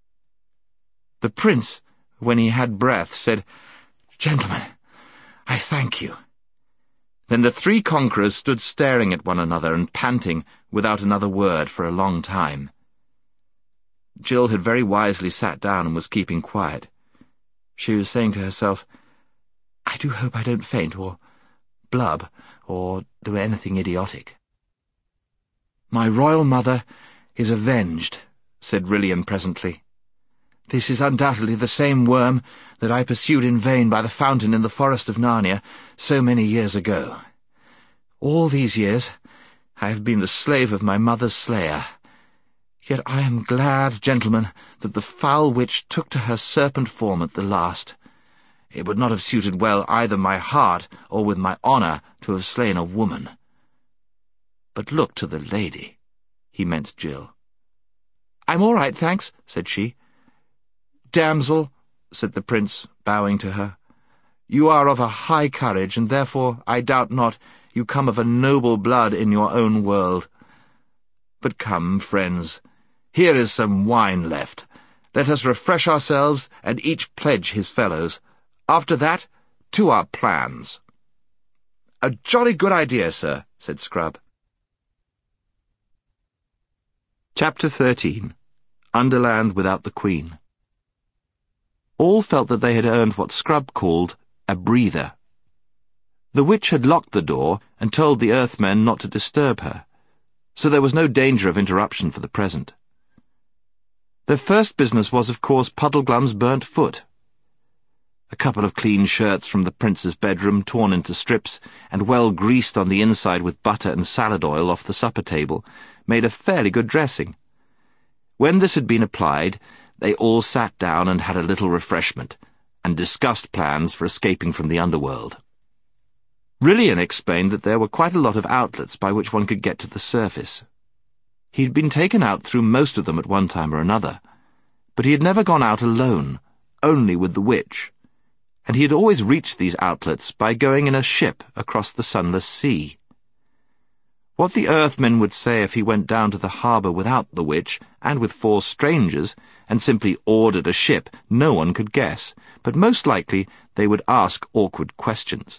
[SPEAKER 1] The prince, when he had breath, said, "Gentlemen, I thank you." Then the three conquerors stood staring at one another and panting without another word for a long time. Jill had very wisely sat down and was keeping quiet. She was saying to herself, "I do hope I don't faint, or blub, or do anything idiotic." "My royal mother is avenged," said Rilian presently. "This is undoubtedly the same worm that I pursued in vain by the fountain in the forest of Narnia so many years ago. All these years I have been the slave of my mother's slayer. Yet I am glad, gentlemen, that the foul witch took to her serpent form at the last. It would not have suited well either my heart or with my honour to have slain a woman. But look to the lady," he meant Jill. "I'm all right, thanks," said she. "Damsel," said the prince, bowing to her, "you are of a high courage, and therefore, I doubt not, you come of a noble blood in your own world. But come, friends, here is some wine left. Let us refresh ourselves, and each pledge his fellows. After that, to our plans." "A jolly good idea, sir," said Scrub. Chapter thirteen. Underland Without the Queen. All felt that they had earned what Scrub called a breather. The witch had locked the door and told the Earthmen not to disturb her, so there was no danger of interruption for the present. Their first business was, of course, Puddleglum's burnt foot. A couple of clean shirts from the prince's bedroom, torn into strips, and well greased on the inside with butter and salad oil off the supper table, made a fairly good dressing. When this had been applied,
[SPEAKER 2] They all sat down and had a little refreshment, and discussed plans for escaping from the underworld. Rilian explained that there were quite a lot of outlets by which one could get to the surface. He'd been taken out through most of them at one time or another, but he had never gone out alone, only with the witch, and he had always reached these outlets by going in a ship across the sunless sea. What the Earthmen would say if he went down to the harbour without the witch, and with four strangers, and simply ordered a ship, no one could guess, but most likely they would ask awkward questions.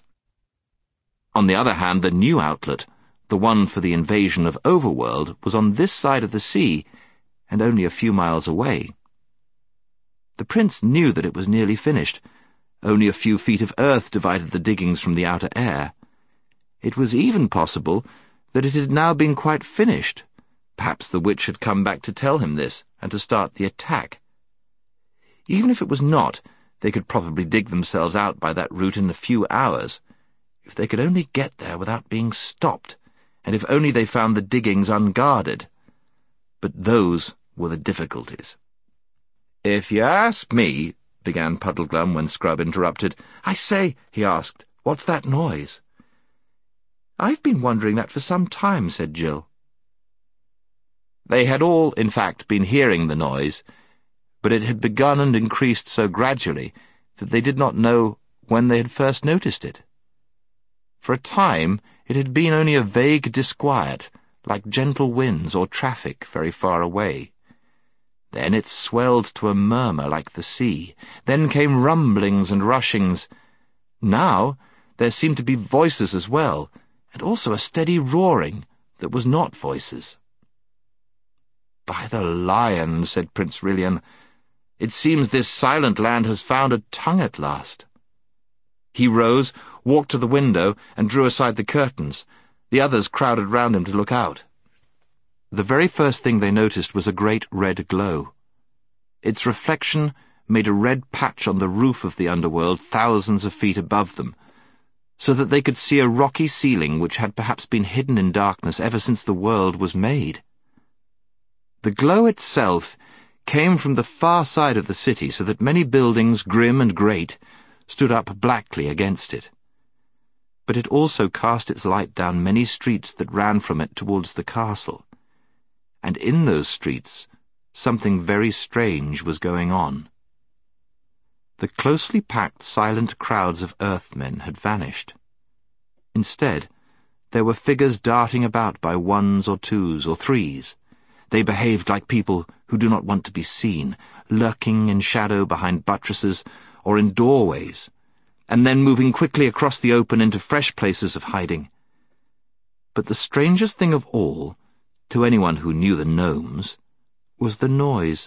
[SPEAKER 2] On the other hand, the new outlet, the one for the invasion of Overworld, was on this side of the sea, and only a few miles away. The prince knew that it was nearly finished. Only a few feet of earth divided the diggings from the outer air. It was even possible that it had now been quite finished. Perhaps the witch had come back to tell him this, and to start the attack. Even if it was not, they could probably dig themselves out by that route in a few hours. If they could only get there without being stopped, and if only they found the diggings unguarded. But those were the difficulties. "If you ask me," began Puddleglum when Scrub interrupted. "I say," he asked, "what's that noise?" "I've been wondering that for some time," said Jill. They had all, in fact, been hearing the noise, but it had begun and increased so gradually that they did not know when they had first noticed it. For a time it had been only a vague disquiet, like gentle winds or traffic very far away. Then it swelled to a murmur like the sea. Then came rumblings and rushings. Now there seemed to be voices as well, and also a steady roaring that was not voices. "By the lion," said Prince Rilian, "it seems this silent land has found a tongue at last." He rose, walked to the window, and drew aside the curtains. The others crowded round him to look out. The very first thing they noticed was a great red glow. Its reflection made a red patch on the roof of the underworld thousands of feet above them, so that they could see a rocky ceiling which had perhaps been hidden in darkness ever since the world was made. The glow itself came from the far side of the city, so that many buildings, grim and great, stood up blackly against it. But it also cast its light down many streets that ran from it towards the castle, and in those streets something very strange was going on. The closely packed, silent crowds of Earthmen had vanished. Instead, there were figures darting about by ones or twos or threes. They behaved like people who do not want to be seen, lurking in shadow behind buttresses or in doorways, and then moving quickly across the open into fresh places of hiding. But the strangest thing of all, to anyone who knew the gnomes, was the noise.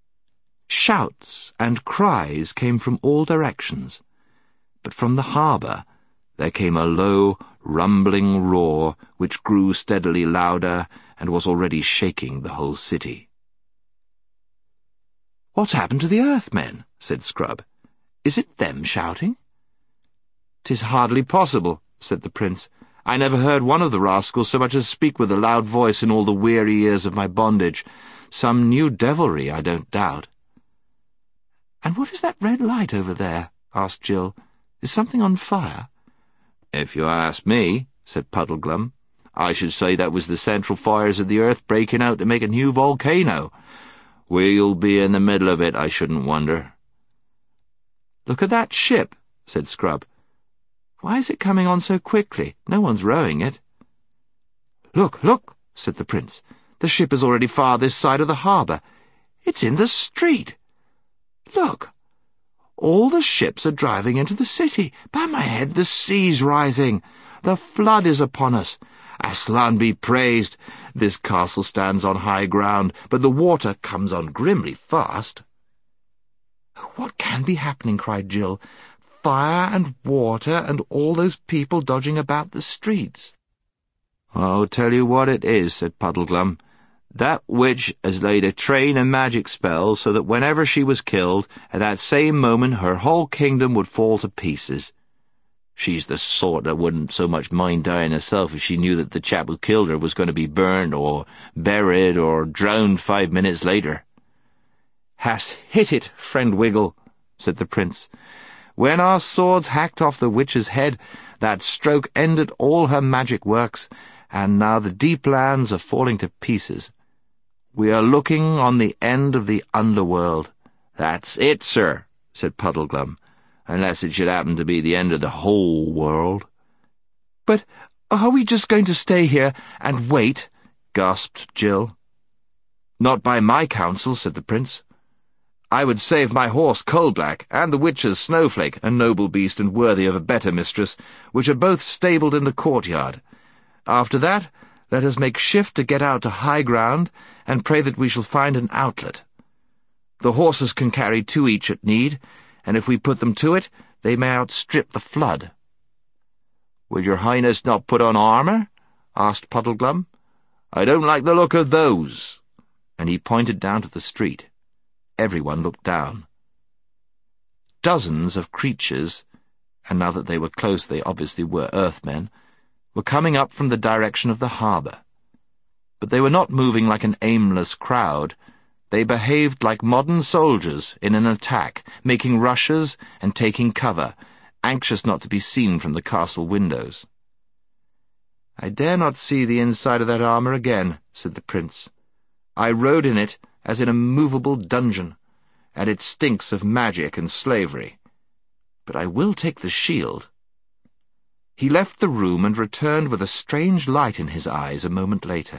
[SPEAKER 2] Shouts and cries came from all directions, but from the harbour there came a low, rumbling roar which grew steadily louder and was already shaking the whole city. "What's happened to the Earthmen?" said Scrub. "Is it them shouting?" "'Tis hardly possible," said the prince. "I never heard one of the rascals so much as speak with a loud voice in all the weary years of my bondage. Some new devilry, I don't doubt." "And what is that red light over there?" asked Jill. "Is something on fire?" "If you ask me," said Puddleglum, "I should say that was the central fires of the earth breaking out to make a new volcano. We'll be in the middle of it, I shouldn't wonder." "Look at that ship," said Scrub. "Why is it coming on so quickly? No one's rowing it." "Look, look," said the prince. "The ship is already far this side of the harbour. It's in the street. Look, all the ships are driving into the city. By my head, the sea's rising. The flood is upon us. Aslan be praised. This castle stands on high ground, but the water comes on grimly fast." "What can be happening?" cried Jill. "Fire and water and all those people dodging about the streets." "I'll tell you what it is," said Puddleglum. "That witch has laid a train of magic spells so that whenever she was killed, at that same moment her whole kingdom would fall to pieces. She's the sort that wouldn't so much mind dying herself if she knew that the chap who killed her was going to be burned or buried or drowned five minutes later.
[SPEAKER 1] "Hast hit it, friend Wiggle," said the prince. "When our swords hacked off the witch's head, that stroke ended all her magic works, and now the deep lands are falling to pieces. We are looking on the end of the underworld." "That's it, sir," said Puddleglum, "unless it should happen to be the end of the whole world."
[SPEAKER 2] "But are we just going to stay here and wait?" gasped Jill.
[SPEAKER 1] "Not by my counsel," said the prince. "I would save my horse Coalblack and the witch's Snowflake, a noble beast and worthy of a better mistress, which are both stabled in the courtyard. After that, let us make shift to get out to high ground and pray that we shall find an outlet. The horses can carry two each at need, and if we put them to it, they may outstrip the flood." "Will your highness not put on armour?" asked Puddleglum. "I don't like the look of those," and he pointed down to the street. Everyone looked down. Dozens of creatures, and now that they were close they obviously were Earthmen, were coming up from the direction of the harbour. But they were not moving like an aimless crowd. They behaved like modern soldiers in an attack, making rushes and taking cover, anxious not to be seen from the castle windows. "I dare not see the inside of that armour again," said the prince. "I rode in it as in a movable dungeon, and it stinks of magic and slavery. But I will take the shield." He left the room and returned with a strange light in his eyes a moment later.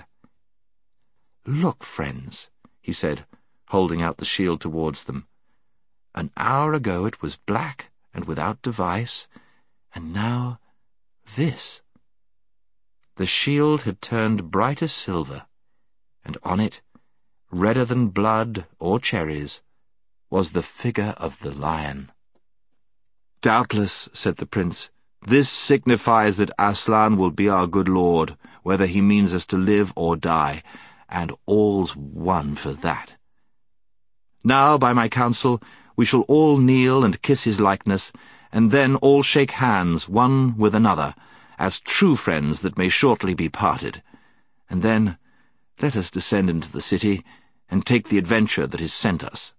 [SPEAKER 1] "Look, friends," he said, holding out the shield towards them. "An hour ago it was black and without device, and now this." The shield had turned bright as silver, and on it, redder than blood or cherries, was the figure of the lion. "Doubtless," said the prince, "this signifies that Aslan will be our good lord, whether he means us to live or die, and all's one for that. Now, by my counsel, we shall all kneel and kiss his likeness, and then all shake hands one with another, as true friends that may shortly be parted, and then let us descend into the city and take the adventure that is sent us."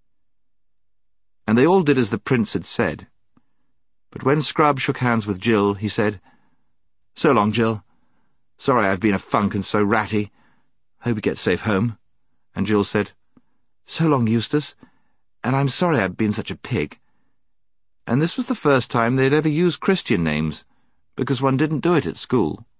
[SPEAKER 1] And they all did as the prince had said. But when Scrub shook hands with Jill, he said, "So long, Jill. Sorry I've been a funk and so ratty. Hope you get safe home." And Jill said, "So long, Eustace, and I'm sorry I've been such a pig." And this was the first time they'd ever used Christian names, because one didn't do it at school.